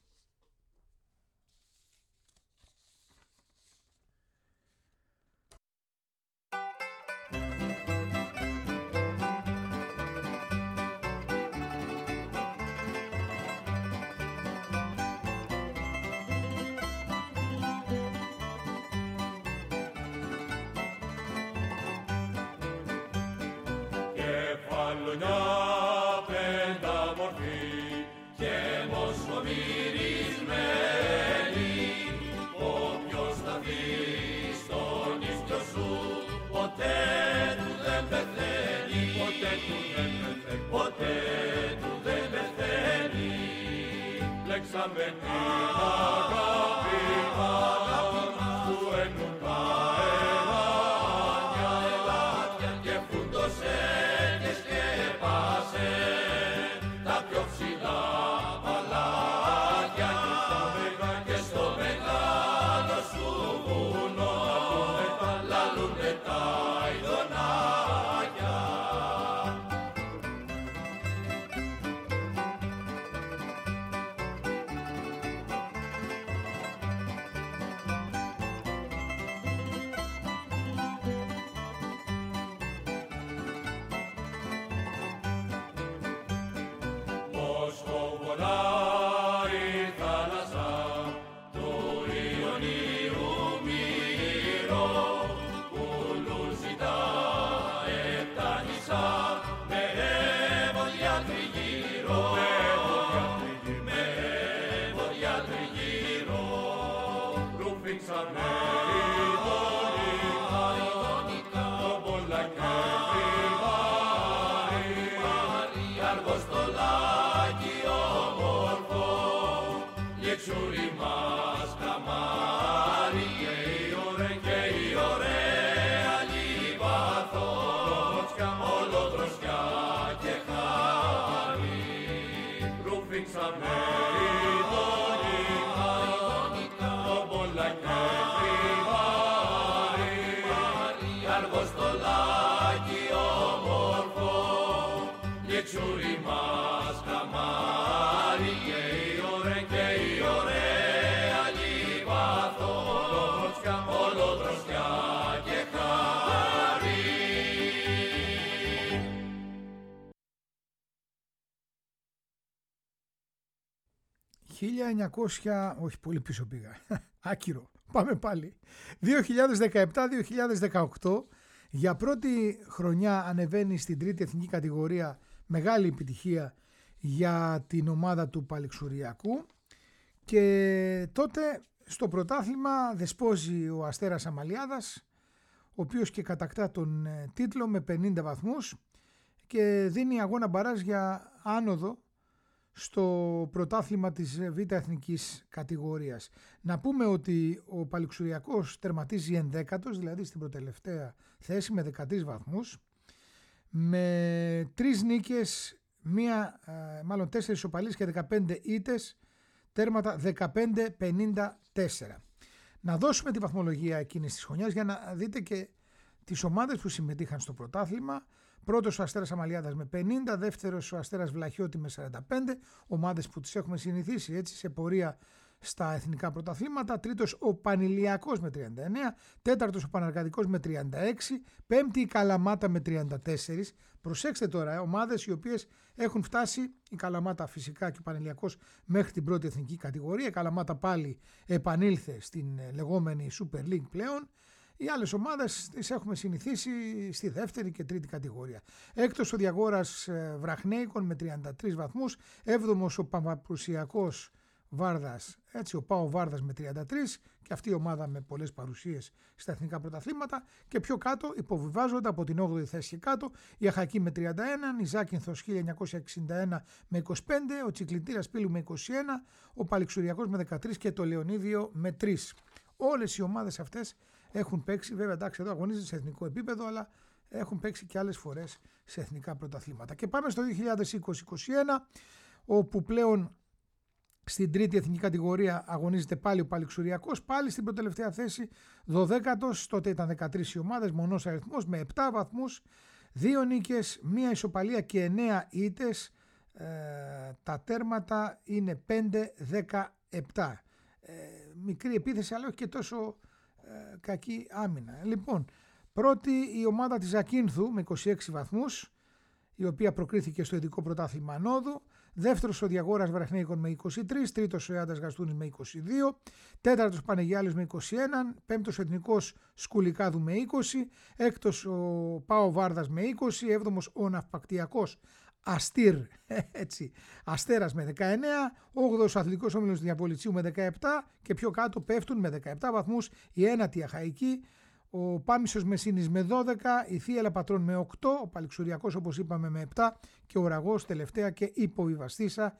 Λέξαμε την αγάπη μας που ενούν τα ελάτια και φούντωσε και σκέπασε τα πιο ψηλά παλάτια και στο μεγάλο σου βουνό λαλούνε τα ειδονάκια. ρουφήξαμε ειδονικά, το πολλακέ φρυμάρι, αργοστολάκι όμορφο, λιεξούρι μας καμάρι, και η ωραία, και η ωραία λιβαθό, όλο δροσιά και χάρη, ρουφήξαμε ειδονικά, το πολλακέ φρυμάρι, αργοστολάκι όμορφο, λιεξούρι μας καμάρι, και η ωραία, και η ωραία λιβαθό, όλο δροσιά και χάρη. χίλια εννιακόσια, όχι πολύ πίσω πήγα, άκυρο, πάμε πάλι. δύο χιλιάδες δεκαεπτά δύο χιλιάδες δεκαοκτώ, για πρώτη χρονιά ανεβαίνει στην τρίτη εθνική κατηγορία, μεγάλη επιτυχία για την ομάδα του Παλιξουριακού, και τότε στο πρωτάθλημα δεσπόζει ο Αστέρας Αμαλιάδας, ο οποίος και κατακτά τον τίτλο με πενήντα βαθμούς και δίνει αγώνα μπαράζ για άνοδο στο πρωτάθλημα της Β' Εθνικής κατηγορίας. Να πούμε ότι ο Παλιξουριακός τερματίζει ενδέκατος, δηλαδή στην προτελευταία θέση με δεκατρείς βαθμούς, με τρεις νίκες, μία, μάλλον τέσσερις ισοπαλίες και δεκαπέντε ήττες, τέρματα δεκαπέντε πενήντα τέσσερα. Να δώσουμε τη βαθμολογία εκείνης της χρονιάς για να δείτε και τις ομάδες που συμμετείχαν στο πρωτάθλημα. Πρώτος ο Αστέρας Αμαλιάδας με πενήντα, δεύτερος ο Αστέρας Βλαχιώτη με σαράντα πέντε, ομάδες που τις έχουμε συνηθίσει έτσι σε πορεία στα εθνικά πρωταθλήματα. Τρίτος ο Πανηλιακός με τριάντα εννέα, τέταρτος ο Παναργατικός με τριάντα έξι, πέμπτη η Καλαμάτα με τριάντα τέσσερα. Προσέξτε τώρα, ομάδες οι οποίες έχουν φτάσει, η Καλαμάτα φυσικά και ο Πανηλιακός, μέχρι την πρώτη εθνική κατηγορία. Η Καλαμάτα πάλι επανήλθε στην λεγόμενη Super League πλέον. Οι άλλες ομάδες τις έχουμε συνηθίσει στη δεύτερη και τρίτη κατηγορία. Έκτος ο Διαγόρας Βραχνέικων με τριάντα τρεις βαθμούς. Έβδομος ο Παπαπρουσιακός Βάρδας, έτσι ο Πάο Βάρδας με τριάντα τρεις, και αυτή η ομάδα με πολλές παρουσίες στα εθνικά πρωταθλήματα. Και πιο κάτω υποβιβάζονται από την όγδοη θέση και κάτω η Αχακή με τριάντα ένα, η Ζάκυνθος χίλια εννιακόσια εξήντα ένα με είκοσι πέντε, ο Τσικλητήρας Πύλου με είκοσι ένα, ο Παλιξουριακός με δεκατρείς και το Λεωνίδιο με τρεις. Όλες οι ομάδες αυτές έχουν παίξει, βέβαια εντάξει εδώ αγωνίζονται σε εθνικό επίπεδο, αλλά έχουν παίξει και άλλες φορές σε εθνικά πρωταθλήματα. Και πάμε στο δύο χιλιάδες είκοσι είκοσι ένα, όπου πλέον στην τρίτη εθνική κατηγορία αγωνίζεται πάλι ο Παλιξουριακός, πάλι στην προτελευταία θέση, δωδέκατος, τότε ήταν δεκατρείς οι ομάδες, μονός αριθμός με επτά βαθμούς, δύο νίκες, μία ισοπαλία και εννέα ήττες, ε, τα τέρματα είναι πέντε δεκαεπτά. Ε, μικρή επίθεση αλλά όχι και τόσο ε, κακή άμυνα. Λοιπόν, πρώτη η ομάδα της Ζακίνθου με είκοσι έξι βαθμούς, η οποία προκρίθηκε στο ειδικό πρωτάθλημα ανόδου. Δεύτερος ο Διαγόρας Βραχνέικων με είκοσι τρεις, τρίτος ο Ιάντας Γαστούνης με είκοσι δύο, τέταρτος Πανεγιάλης με είκοσι ένα, πέμπτος ο Εθνικός Σκουλικάδου με είκοσι, έκτος ο Πάο Βάρδας με είκοσι, έβδομος ο Ναυπακτιακός Αστήρ, έτσι, Αστέρας με δεκαεννέα, όγδοος ο Αθλητικός Όμιλος Διαπολιτσίου με δεκαεπτά, και πιο κάτω πέφτουν με δεκαεπτά βαθμούς η ένατη Αχαϊκή, ο Πάμισος Μεσίνης με δώδεκα, η Θίελα Πατρών με οκτώ, ο Παλιξουριακός όπως είπαμε με επτά, και ο Ραγός τελευταία και υποβιβαστήσα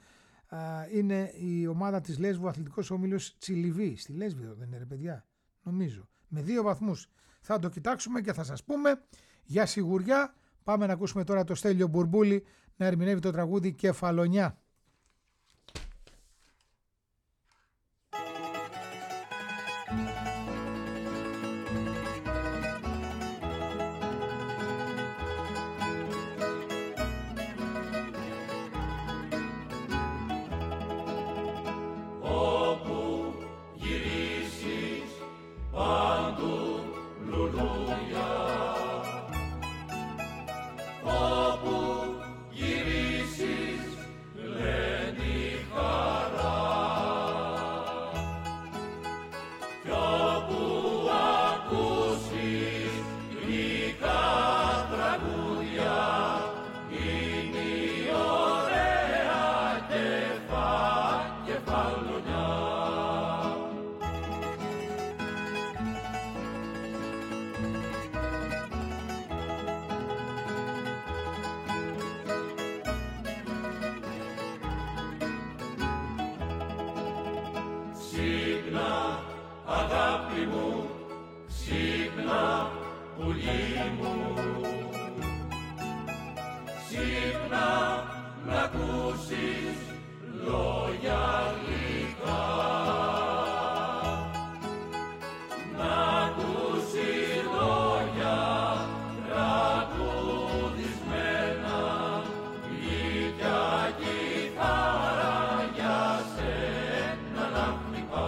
είναι η ομάδα της Λέσβου Αθλητικός Όμιλος Τσιλιβή. Στη Λέσβη δεν είναι ρε παιδιά, νομίζω, με δύο βαθμούς. Θα το κοιτάξουμε και θα σας πούμε. Για σιγουριά πάμε να ακούσουμε τώρα το Στέλιο Μπουρμπούλη να ερμηνεύει το τραγούδι Κεφαλονιά. Όπου γυρίσεις αγάπη μου, ξύπνα πουλί μου, ξύπνα να ακούσεις λόγια γλυκά, να ακούσεις λόγια τραγουδισμένα, γλυκιά κιθάρα για σένα να χτυπά.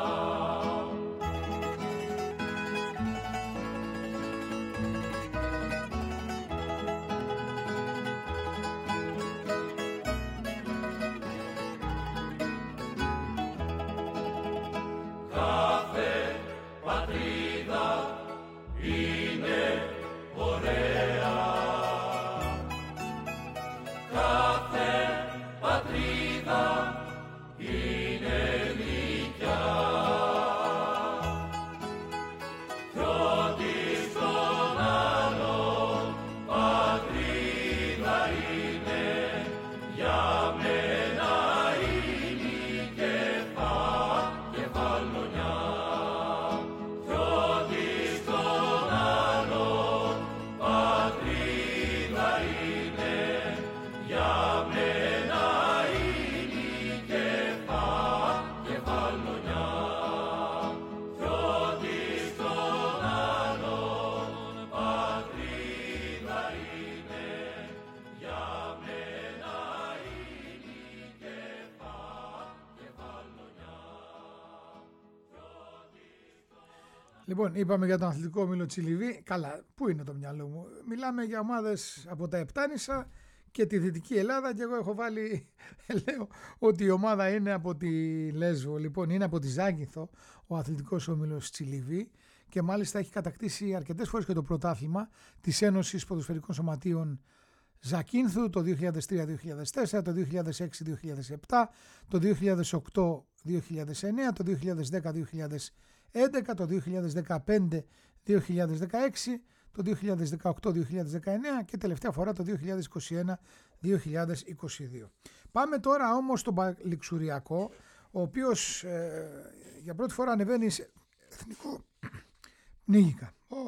Λοιπόν, είπαμε για τον αθλητικό όμιλο Τσιλιβί. Καλά, πού είναι το μυαλό μου. Μιλάμε για ομάδες από τα Επτάνησα και τη Δυτική Ελλάδα και εγώ έχω βάλει, λέω, ότι η ομάδα είναι από τη Λέσβο. Λοιπόν, είναι από τη Ζάκυνθο ο αθλητικός όμιλος Τσιλιβί και μάλιστα έχει κατακτήσει αρκετές φορές και το πρωτάθλημα της Ένωσης Ποδοσφαιρικών Σωματείων Ζακίνθου το δύο χιλιάδες τρία δύο χιλιάδες τέσσερα, το δύο χιλιάδες έξι δύο χιλιάδες επτά, το δύο χιλιάδες οκτώ δύο χιλιάδες εννέα, το δύο χιλιάδες δέκα δύο χιλιάδες έντεκα, το δύο χιλιάδες δεκαπέντε δύο χιλιάδες δεκαέξι, το δύο χιλιάδες δεκαοκτώ δύο χιλιάδες δεκαεννέα και τελευταία φορά το δύο χιλιάδες είκοσι ένα δύο χιλιάδες είκοσι δύο. Πάμε τώρα όμως στον Παλιξουριακό, ο οποίος ε, για πρώτη φορά ανεβαίνει σε εθνικό πνίγηκα.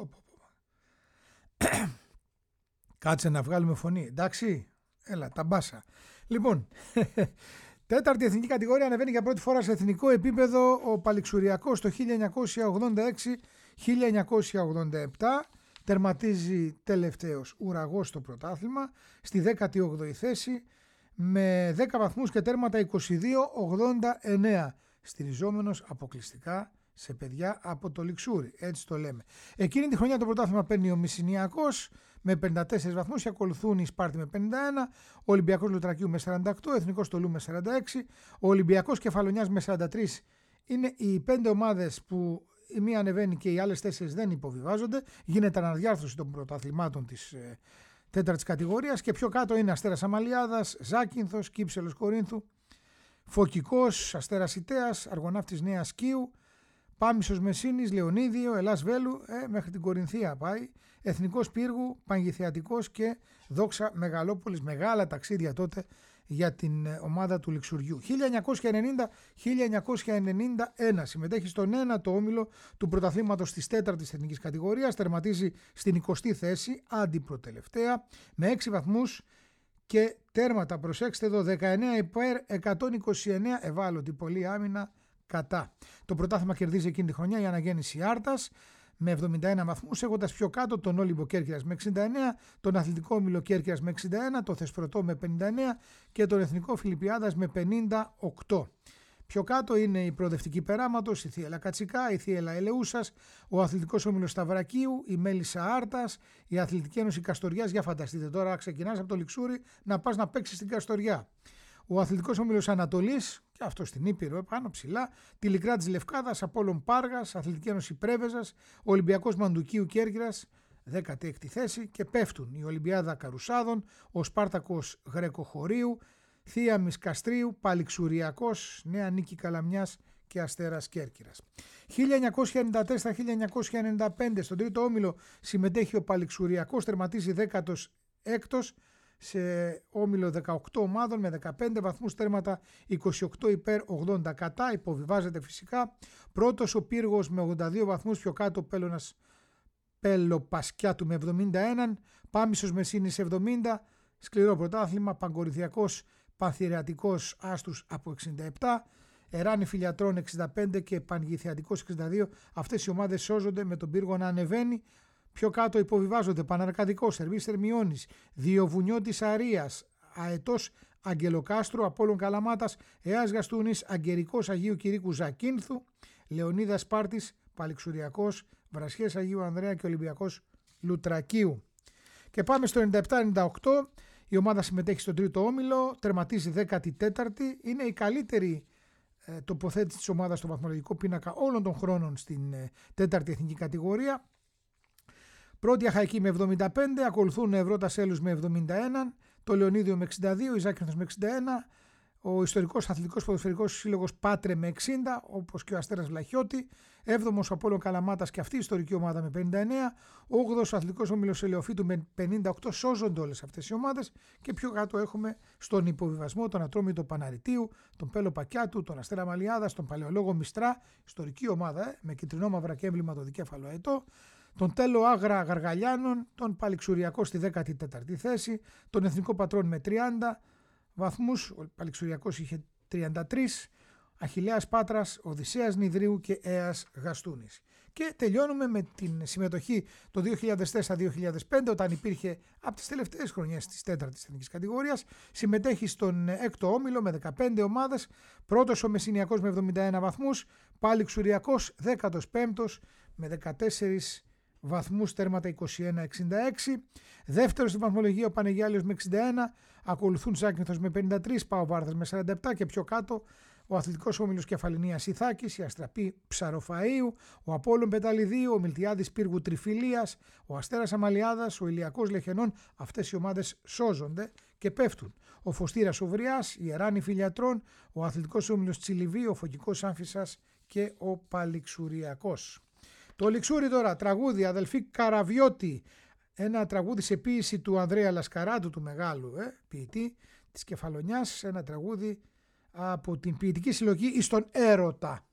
Κάτσε να βγάλουμε φωνή, εντάξει, έλα τα μπάσα. Λοιπόν, τέταρτη εθνική κατηγορία, ανεβαίνει για πρώτη φορά σε εθνικό επίπεδο ο Παλιξουριακός το χίλια εννιακόσια ογδόντα έξι χίλια εννιακόσια ογδόντα επτά, τερματίζει τελευταίος ουραγός στο πρωτάθλημα στη δέκατη όγδοη θέση με δέκα βαθμούς και τέρματα είκοσι δύο ογδόντα εννέα, στηριζόμενος αποκλειστικά σε παιδιά από το Λιξούρι, έτσι το λέμε. Εκείνη τη χρονιά το πρωτάθλημα παίρνει ο Μυσσηνιακός με πενήντα τέσσερις βαθμούς και ακολουθούν η Σπάρτη με πενήντα ένα, ο Ολυμπιακός Λουτρακίου με σαράντα οκτώ, ο Εθνικός Στολού με σαράντα έξι, ο Ολυμπιακός Κεφαλονιάς με σαράντα τρία. Είναι οι πέντε ομάδες που η μία ανεβαίνει και οι άλλες τέσσερις δεν υποβιβάζονται. Γίνεται αναδιάρθρωση των πρωταθλημάτων της ε, τέταρτης κατηγορίας και πιο κάτω είναι Αστέρας Αμαλιάδας, Ζάκυνθος, Κύψελος Κορίνθου, Φωκικός, Αστέρας Ιτέας, Αργοναύτης Νέας Κίου, Πάμισος Μεσίνης, Λεωνίδιο, Ελλάς Βέλου, ε, μέχρι την Κορινθία πάει, Εθνικός Πύργου, Παγγιθιατικός και Δόξα Μεγαλόπολης. Μεγάλα ταξίδια τότε για την ομάδα του Λιξουριού. χίλια εννιακόσια ενενήντα χίλια εννιακόσια ενενήντα ένα συμμετέχει στον ένατο όμιλο του πρωταθλήματος της τέταρτης εθνικής κατηγορίας, τερματίζει στην εικοστή θέση, αντιπροτελευταία, με έξι βαθμούς και τέρματα, προσέξτε εδώ, δεκαεννέα υπέρ εκατόν είκοσι εννέα, ευάλωτη πολλή άμυνα κατά. Το πρωτάθλημα κερδίζει εκείνη τη χρονιά η Αναγέννηση Άρτας με εβδομήντα ένα βαθμούς, έχοντας πιο κάτω τον Όλυμπο Κέρκυρας με εξήντα εννέα, τον Αθλητικό Όμιλο Κέρκυρας με εξήντα ένα, το Θεσπρωτό με πενήντα εννέα και τον Εθνικό Φιλιππιάδας με πενήντα οκτώ. Πιο κάτω είναι η Προοδευτική Περάματος, η Θίελα Κατσικά, η Θίελα Ελεούσας, ο Αθλητικός Όμιλος Σταυρακίου, η Μέλισσα Άρτας, η Αθλητική Ένωση Καστοριάς. Για φανταστείτε τώρα, ξεκινάς από το Λιξούρι να πας να παίξεις στην Καστοριά. Ο Αθλητικός Όμιλος Ανατολής, και αυτό στην Ήπειρο, πάνω ψηλά, τη Λικρά της Λευκάδας, Απόλλων Πάργας, Αθλητική Ένωση Πρέβεζας, ο Ολυμπιακός Μαντουκίου Κέρκυρας, δέκατη έκτη θέση, και πέφτουν η Ολυμπιάδα Καρουσάδων, ο Σπάρτακος Γρεκοχωρίου, Θείαμις Καστρίου, Παλιξουριακός, Νέα Νίκη Καλαμιάς και Αστέρας Κέρκυρας. χίλια εννιακόσια ενενήντα τέσσερα χίλια εννιακόσια ενενήντα πέντε στον τρίτο όμιλο συμμετέχει ο Παλιξουριακός, τερματίζει δέκατος έκτος σε όμιλο δεκαοκτώ ομάδων με δεκαπέντε βαθμούς, τέρματα είκοσι οκτώ υπέρ, ογδόντα κατά, υποβιβάζεται φυσικά. Πρώτος ο Πύργος με ογδόντα δύο βαθμούς, πιο κάτω ο Πέλωνας Πελοπασκιάτου με εβδομήντα ένα, Πάμισος Μεσίνης εβδομήντα, σκληρό πρωτάθλημα, Παγκορυθιακός Πανθηρεατικός Άστρους από εξήντα επτά, Εράνη Φιλιατρών εξήντα πέντε και Πανγηθιατικός εξήντα δύο. Αυτές οι ομάδες σώζονται με τον Πύργο να ανεβαίνει. Πιο κάτω υποβιβάζονται Παναρκαδικός, Σερβίς Θερμιώνης, Διοβουνιώτης Αρίας, Αετός Αγγελοκάστρου, Απόλλων Καλαμάτας, Εάς Γαστούνης, Αγγερικός Αγίου Κηρύκου Ζακίνθου, Λεωνίδας Σπάρτης, Παλιξουριακός, Βρασιές Αγίου Ανδρέα και Ολυμπιακός Λουτρακίου. Και πάμε στο ενενήντα επτά ενενήντα οκτώ. Η ομάδα συμμετέχει στον τρίτο όμιλο, τερματίζει δέκατη τέταρτη. Είναι η καλύτερη ε, τοποθέτηση της ομάδας στο βαθμολογικό πίνακα όλων των χρόνων στην ε, τέταρτη εθνική κατηγορία. Πρώτη Αχαϊκή με εβδομήντα πέντε, ακολουθούν Ευρώτα Έλους με εβδομήντα ένα, το Λεωνίδιο με εξήντα δύο, η Ζάκυνθος με εξήντα ένα, ο Ιστορικός Αθλητικός Ποδοσφαιρικός Σύλλογος Πάτρε με εξήντα, όπως και ο Αστέρας Βλαχιώτη, έβδομος ο Απόλλων Καλαμάτας και αυτή η ιστορική ομάδα με πενήντα εννέα, όγδοος ο Αθλητικός Όμιλος Ελαιοφύτου με πενήντα οκτώ, σώζονται όλες αυτές οι ομάδες και πιο κάτω έχουμε στον υποβιβασμό τον Ατρόμητο Παναριτίου, τον Πέλο Πακιάτου, τον Αστέρα Μαλιάδας, τον Παλαιολόγο Μιστρά, ιστορική ομάδα ε, με κυτρινόμαυρα και έμβλημα το δικέφαλο αετό, τον Τέλο Άγρα Γαργαλιάνων, τον Παλιξουριακό στη δέκατη τέταρτη θέση, τον Εθνικό Πατρών με τριάντα βαθμούς, ο Παλιξουριακός είχε τριάντα τρία, Αχιλλέας Πάτρας, Οδυσσέας Νιδρίου και Αίας Γαστούνης. Και τελειώνουμε με την συμμετοχή το δύο χιλιάδες τέσσερα δύο χιλιάδες πέντε, όταν υπήρχε από τις τελευταίες χρονιές της τέταρτης εθνικής κατηγορίας. Συμμετέχει στον έκτο όμιλο με δεκαπέντε ομάδες. Πρώτος ο Μεσσηνιακός με εβδομήντα ένα βαθμούς, Παλιξουριακός δέκατος πέμπτος με δεκατέσσερις βαθμούς, τέρματα είκοσι ένα εξήντα έξι. Δεύτερος στην βαθμολογία ο Πανεγιάλιος με εξήντα ένα, ακολουθούν Ζάκυνθος με πενήντα τρία, Πάο Βάρδας με σαράντα επτά και πιο κάτω ο Αθλητικός Όμιλος Κεφαληνίας Ιθάκης, η Αστραπή Ψαροφαΐου, ο Απόλλων Πεταλιδίου, ο Μιλτιάδης Πύργου Τριφυλίας, ο Αστέρας Αμαλιάδας, ο Ηλιακός Λεχενών. Αυτές οι ομάδες σώζονται και πέφτουν. Ο Φωστήρας Οβριάς, η Εράνη Φιλιατρών, ο Αθλητικός Όμιλος Τσιλιβίου, ο Φωκικός Άμφισσας και ο Παλιξουριακός. Το Λιξούρι τώρα, τραγούδι, αδελφή Καραβιώτη, ένα τραγούδι σε ποίηση του Ανδρέα Λασκαράτου, του μεγάλου ε, ποιητή της Κεφαλονιάς, ένα τραγούδι από την ποιητική συλλογή εις τον έρωτα.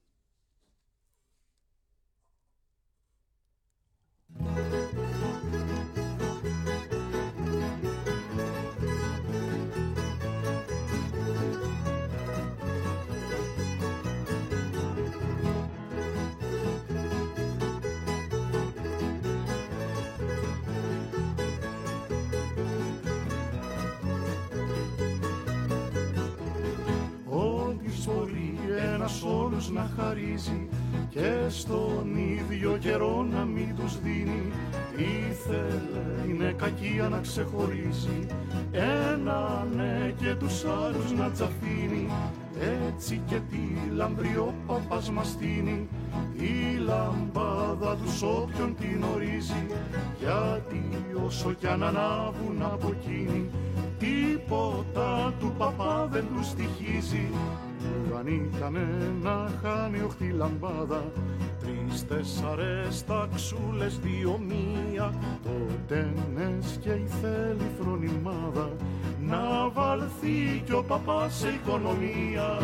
Ένας όλους να χαρίζει και στον ίδιο καιρό να μην τους δίνει. Ήθελε είναι κακία να ξεχωρίζει, ένα ναι και τους άλλους να τζαφίνει. Έτσι και τη λαμπρή ο παπάς μας στείνει, τη λαμπάδα τους όποιον την ορίζει. Γιατί όσο κι αν ανάβουν από εκείνη, τίποτα του παπά δεν τους στοιχίζει. Αν ήτανε να χάνει οχτή λαμπάδα, τρεις τέσσαρες ταξούλες δύο μία, τότε νες και η θέλει φρονιμάδα να βαλθεί κι ο παπάς σε οικονομία.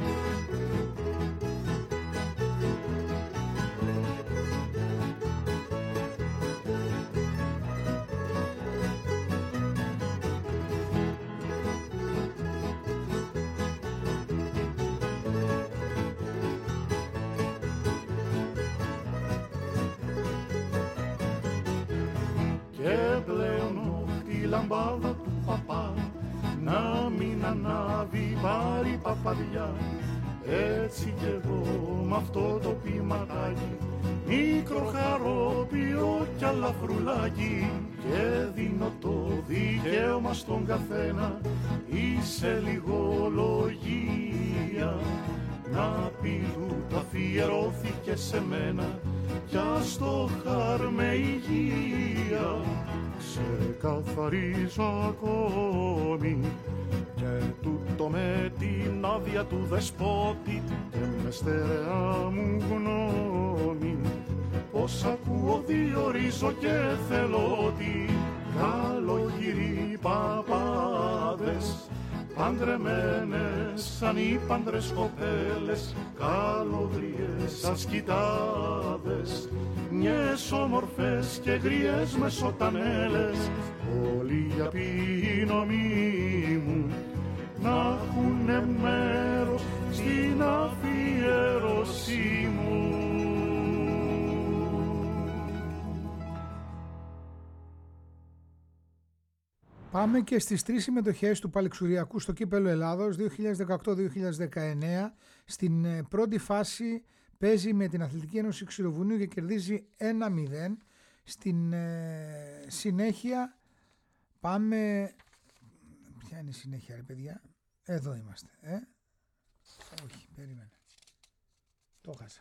Λαμπάδα του παπά να μην ανάβει πάρει παπαδιά. Έτσι κι εγώ μ' αυτό το ποιηματάκι, μικρό χαρόπιο κι αλαφρουλάκι, και δίνω το δικαίωμα στον καθένα ή σε λιγολογία να πει του αφιερώθηκε σε μένα κι ας το χαρ με υγεία. Ξεκαθαρίζω ακόμη και τούτο με την άδεια του δεσπότη και με στερεά μου γνώμη, πως ακούω διορίζω και θέλω ότι καλογυροί παπάδες, παντρεμένες σαν οι πάντρες κοπέλες, καλογριές ασκητάδες, μιες όμορφες και γριές μεσοτανέλες, όλοι για ποινωμή μου να έχουνε μέρος στην αφιέρωσή μου. Πάμε και στις τρεις συμμετοχές του Παλιξουριακού στο Κύπελλο Ελλάδος δύο χιλιάδες δεκαοκτώ δύο χιλιάδες δεκαεννέα. Στην πρώτη φάση παίζει με την Αθλητική Ένωση Ξηροβουνίου και κερδίζει ένα μηδέν. Στην ε, συνέχεια πάμε... Ποια είναι η συνέχεια ρε παιδιά? Εδώ είμαστε. Ε? Όχι, περίμενε. Το χάσα.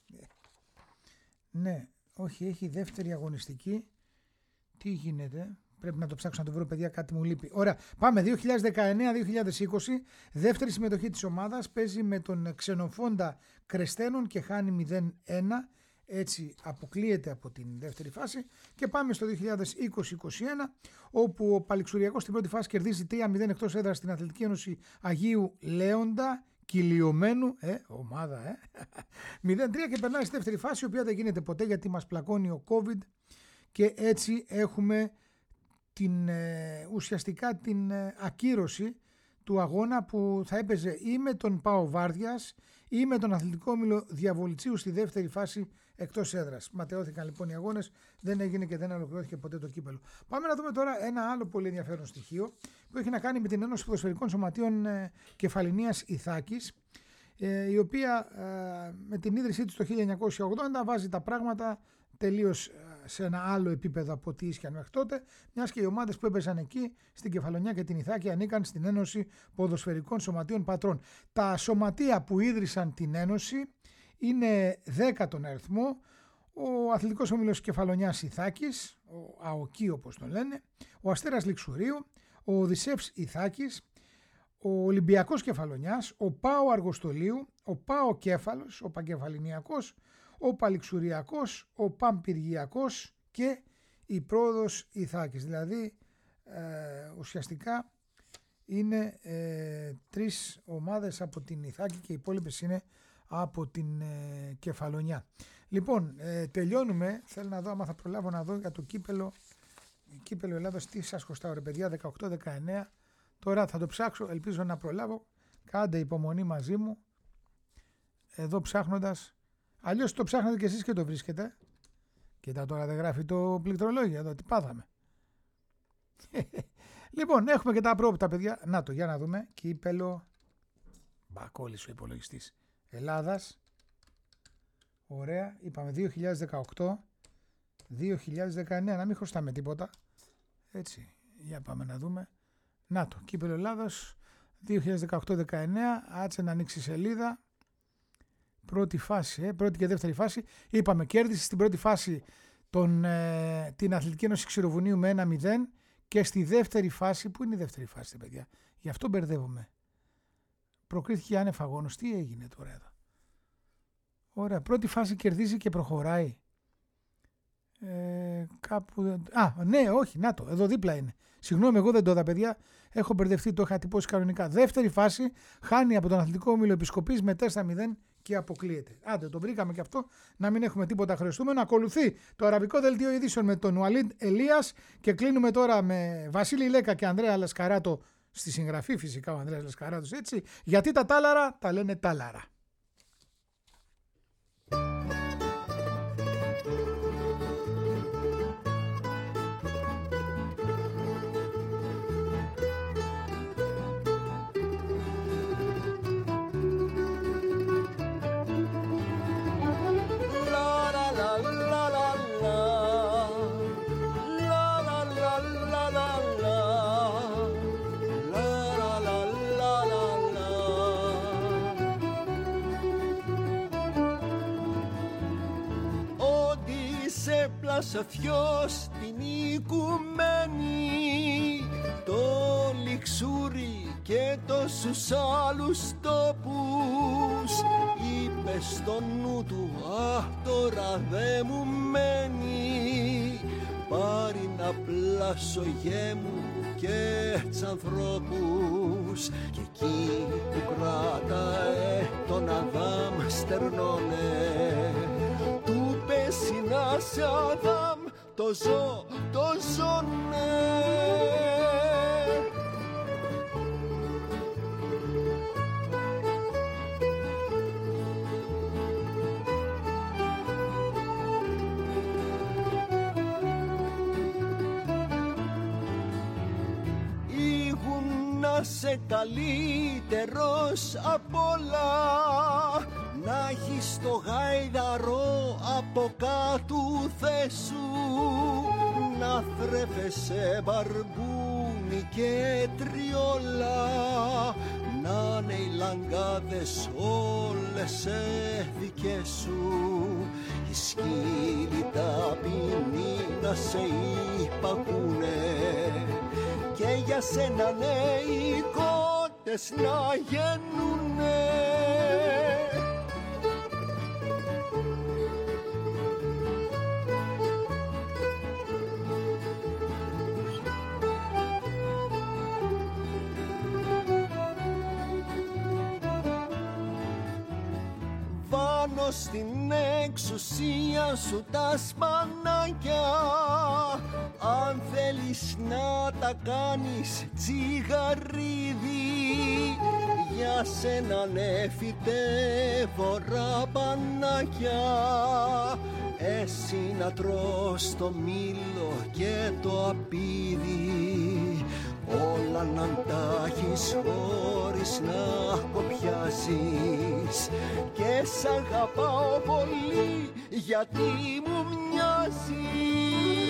Ναι, όχι, έχει δεύτερη αγωνιστική. Τι γίνεται? Πρέπει να το ψάξω να το βρω, παιδιά, κάτι μου λείπει. Ωραία, πάμε δύο χιλιάδες δεκαεννέα δύο χιλιάδες είκοσι. Δεύτερη συμμετοχή της ομάδας, παίζει με τον Ξενοφόντα Κρεστένων και χάνει μηδέν ένα. Έτσι αποκλείεται από την δεύτερη φάση. Και πάμε στο δύο χιλιάδες είκοσι είκοσι ένα, όπου ο Παλιξουριακός στην πρώτη φάση κερδίζει τρία μηδέν εκτός έδρας στην Αθλητική Ένωση Αγίου Λέοντα Κιλιωμένου, ε, ομάδα, ε, μηδέν τρία, και περνάει στη δεύτερη φάση, η οποία δεν γίνεται ποτέ γιατί μας πλακώνει ο COVID, και έτσι έχουμε την, ε, ουσιαστικά την ε, ακύρωση του αγώνα που θα έπαιζε ή με τον ΠΑΟ Βάρδιας ή με τον Αθλητικό Όμιλο Διαβολιτσίου στη δεύτερη φάση εκτός έδρας. Ματαιώθηκαν λοιπόν οι αγώνες, δεν έγινε και δεν ολοκληρώθηκε ποτέ το κύπελλο. Πάμε να δούμε τώρα ένα άλλο πολύ ενδιαφέρον στοιχείο που έχει να κάνει με την Ένωση Ποδοσφαιρικών Σωματείων ε, Κεφαληνίας Ιθάκης, ε, η οποία ε, με την ίδρυσή της το χίλια εννιακόσια ογδόντα βάζει τα πράγματα τελείως σε ένα άλλο επίπεδο από ό,τι ίσχυαν μέχρι τότε, μιας και οι ομάδες που έπαιζαν εκεί στην Κεφαλονιά και την Ιθάκη ανήκαν στην Ένωση Ποδοσφαιρικών Σωματείων Πατρών. Τα σωματεία που ίδρυσαν την Ένωση είναι δέκα τον αριθμό: ο Αθλητικός Όμιλος Κεφαλονιάς Ιθάκης, ο ΑΟΚΙ όπως τον λένε, ο Αστέρας Λιξουρίου, ο Οδυσσεύς Ιθάκης, ο Ολυμπιακός Κεφαλονιάς, ο ΠΑΟ Αργοστολίου, ο ΠΑΟ Κέφαλος, ο Παγκεφαληνιακός, ο Παλιξουριακός, ο Πάμπυργιακός και η Πρόοδος Ιθάκης. Δηλαδή ε, ουσιαστικά είναι ε, τρεις ομάδες από την Ιθάκη και οι υπόλοιπες είναι από την ε, Κεφαλονιά. Λοιπόν, ε, τελειώνουμε. Θέλω να δω άμα θα προλάβω να δω για το κύπελλο, κύπελλο Ελλάδος. Τι σας χρωστάω ρε παιδιά, δεκαοκτώ δεκαεννέα. Τώρα θα το ψάξω, ελπίζω να προλάβω. Κάντε υπομονή μαζί μου εδώ ψάχνοντας. Αλλιώς το ψάχνετε και εσείς και το βρίσκετε. Κοίτα τώρα, δεν γράφει το πληκτρολόγιο εδώ, τι πάθαμε. Λοιπόν, έχουμε και τα απρόπτα παιδιά. Να το, για να δούμε. Κύπελλο, μπακόλης ο υπολογιστής Ελλάδας. Ωραία, είπαμε δύο χιλιάδες δεκαοκτώ δύο χιλιάδες δεκαεννέα, να μην χρωστάμε τίποτα. Έτσι, για πάμε να δούμε. Να το, κύπελλο Ελλάδος δύο χιλιάδες δεκαοκτώ δεκαεννέα, άτσε να ανοίξει σελίδα. Πρώτη φάση, ε, πρώτη και δεύτερη φάση. Είπαμε, κέρδισε στην πρώτη φάση τον, ε, την Αθλητική Ένωση Ξηροβουνίου με ένα μηδέν, και στη δεύτερη φάση, πού είναι η δεύτερη φάση παιδιά, γι' αυτό μπερδεύομαι. Προκρίθηκε άνευ αγώνος, τι έγινε τώρα εδώ. Ωραία, πρώτη φάση κερδίζει και προχωράει. Ε, κάπου... Α, ναι, όχι, να το, εδώ δίπλα είναι. Συγγνώμη, εγώ δεν το είδα παιδιά, έχω μπερδευτεί, το είχα τυπώσει κανονικά. Δεύτερη φάση, χάνει από τον Αθλητικό Όμιλο Επισκοπής με τέσσερα μηδέν και αποκλείεται. Άντε, το βρήκαμε και αυτό, να μην έχουμε τίποτα χρειαστούμενο. Ακολουθεί το αραβικό δελτίο ειδήσεων με τον Ουαλίντ Ελίας και κλείνουμε τώρα με Βασίλη Λέκα και Ανδρέα Λασκαράτο στη συγγραφή, φυσικά ο Ανδρέας Λασκαράτος, έτσι, γιατί τα τάλαρα τα λένε τάλαρα. Σε φιός την οικουμένη, το Λιξούρι και τόσους άλλους τόπους, είπε στο νου του, αχ τώρα δε μου μένει πάρει να πλάσω γέμου και τσανθρώπους κι εκεί που κράταε τον Αδάμ στερνώνε του πέσει να σε Αδάμ το ζω, το ζώνε. Να σε καλύτερος απ' όλα, να έχεις το γάιδαρο από κάτω θέσου, να θρέφεσαι μπαρμπούνι και τριόλα, να είναι οι λαγκάδες όλες σε δικές σου, οι σκύλοι ταπεινοί να σε υπακούνε και για σένα ναι οι κότες να γεννουνε. Βάνω στην εξουσία σου τα σπανάκια, αν θέλεις να τα κάνεις τσιγαρίδι, για σένα ναι φυτεύω ραπανάκια, εσύ να τρως το μήλο και το απίδι, όλα να τα έχεις χωρίς να κοπιάζεις, και σ' αγαπάω πολύ γιατί μου μοιάζεις.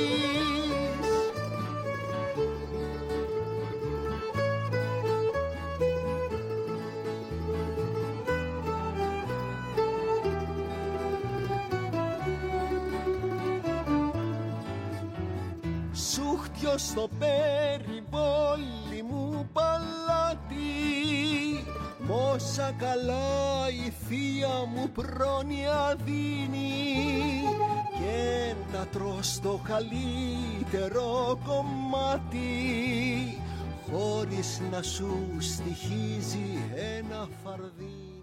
Σου χτιώ στο περιβόλι μου παλάτι, μ' όσα καλά η θεία μου πρόνοια δίνει, και να τρως το καλύτερο κομμάτι, χωρίς να σου στοιχίζει ένα φαρδί.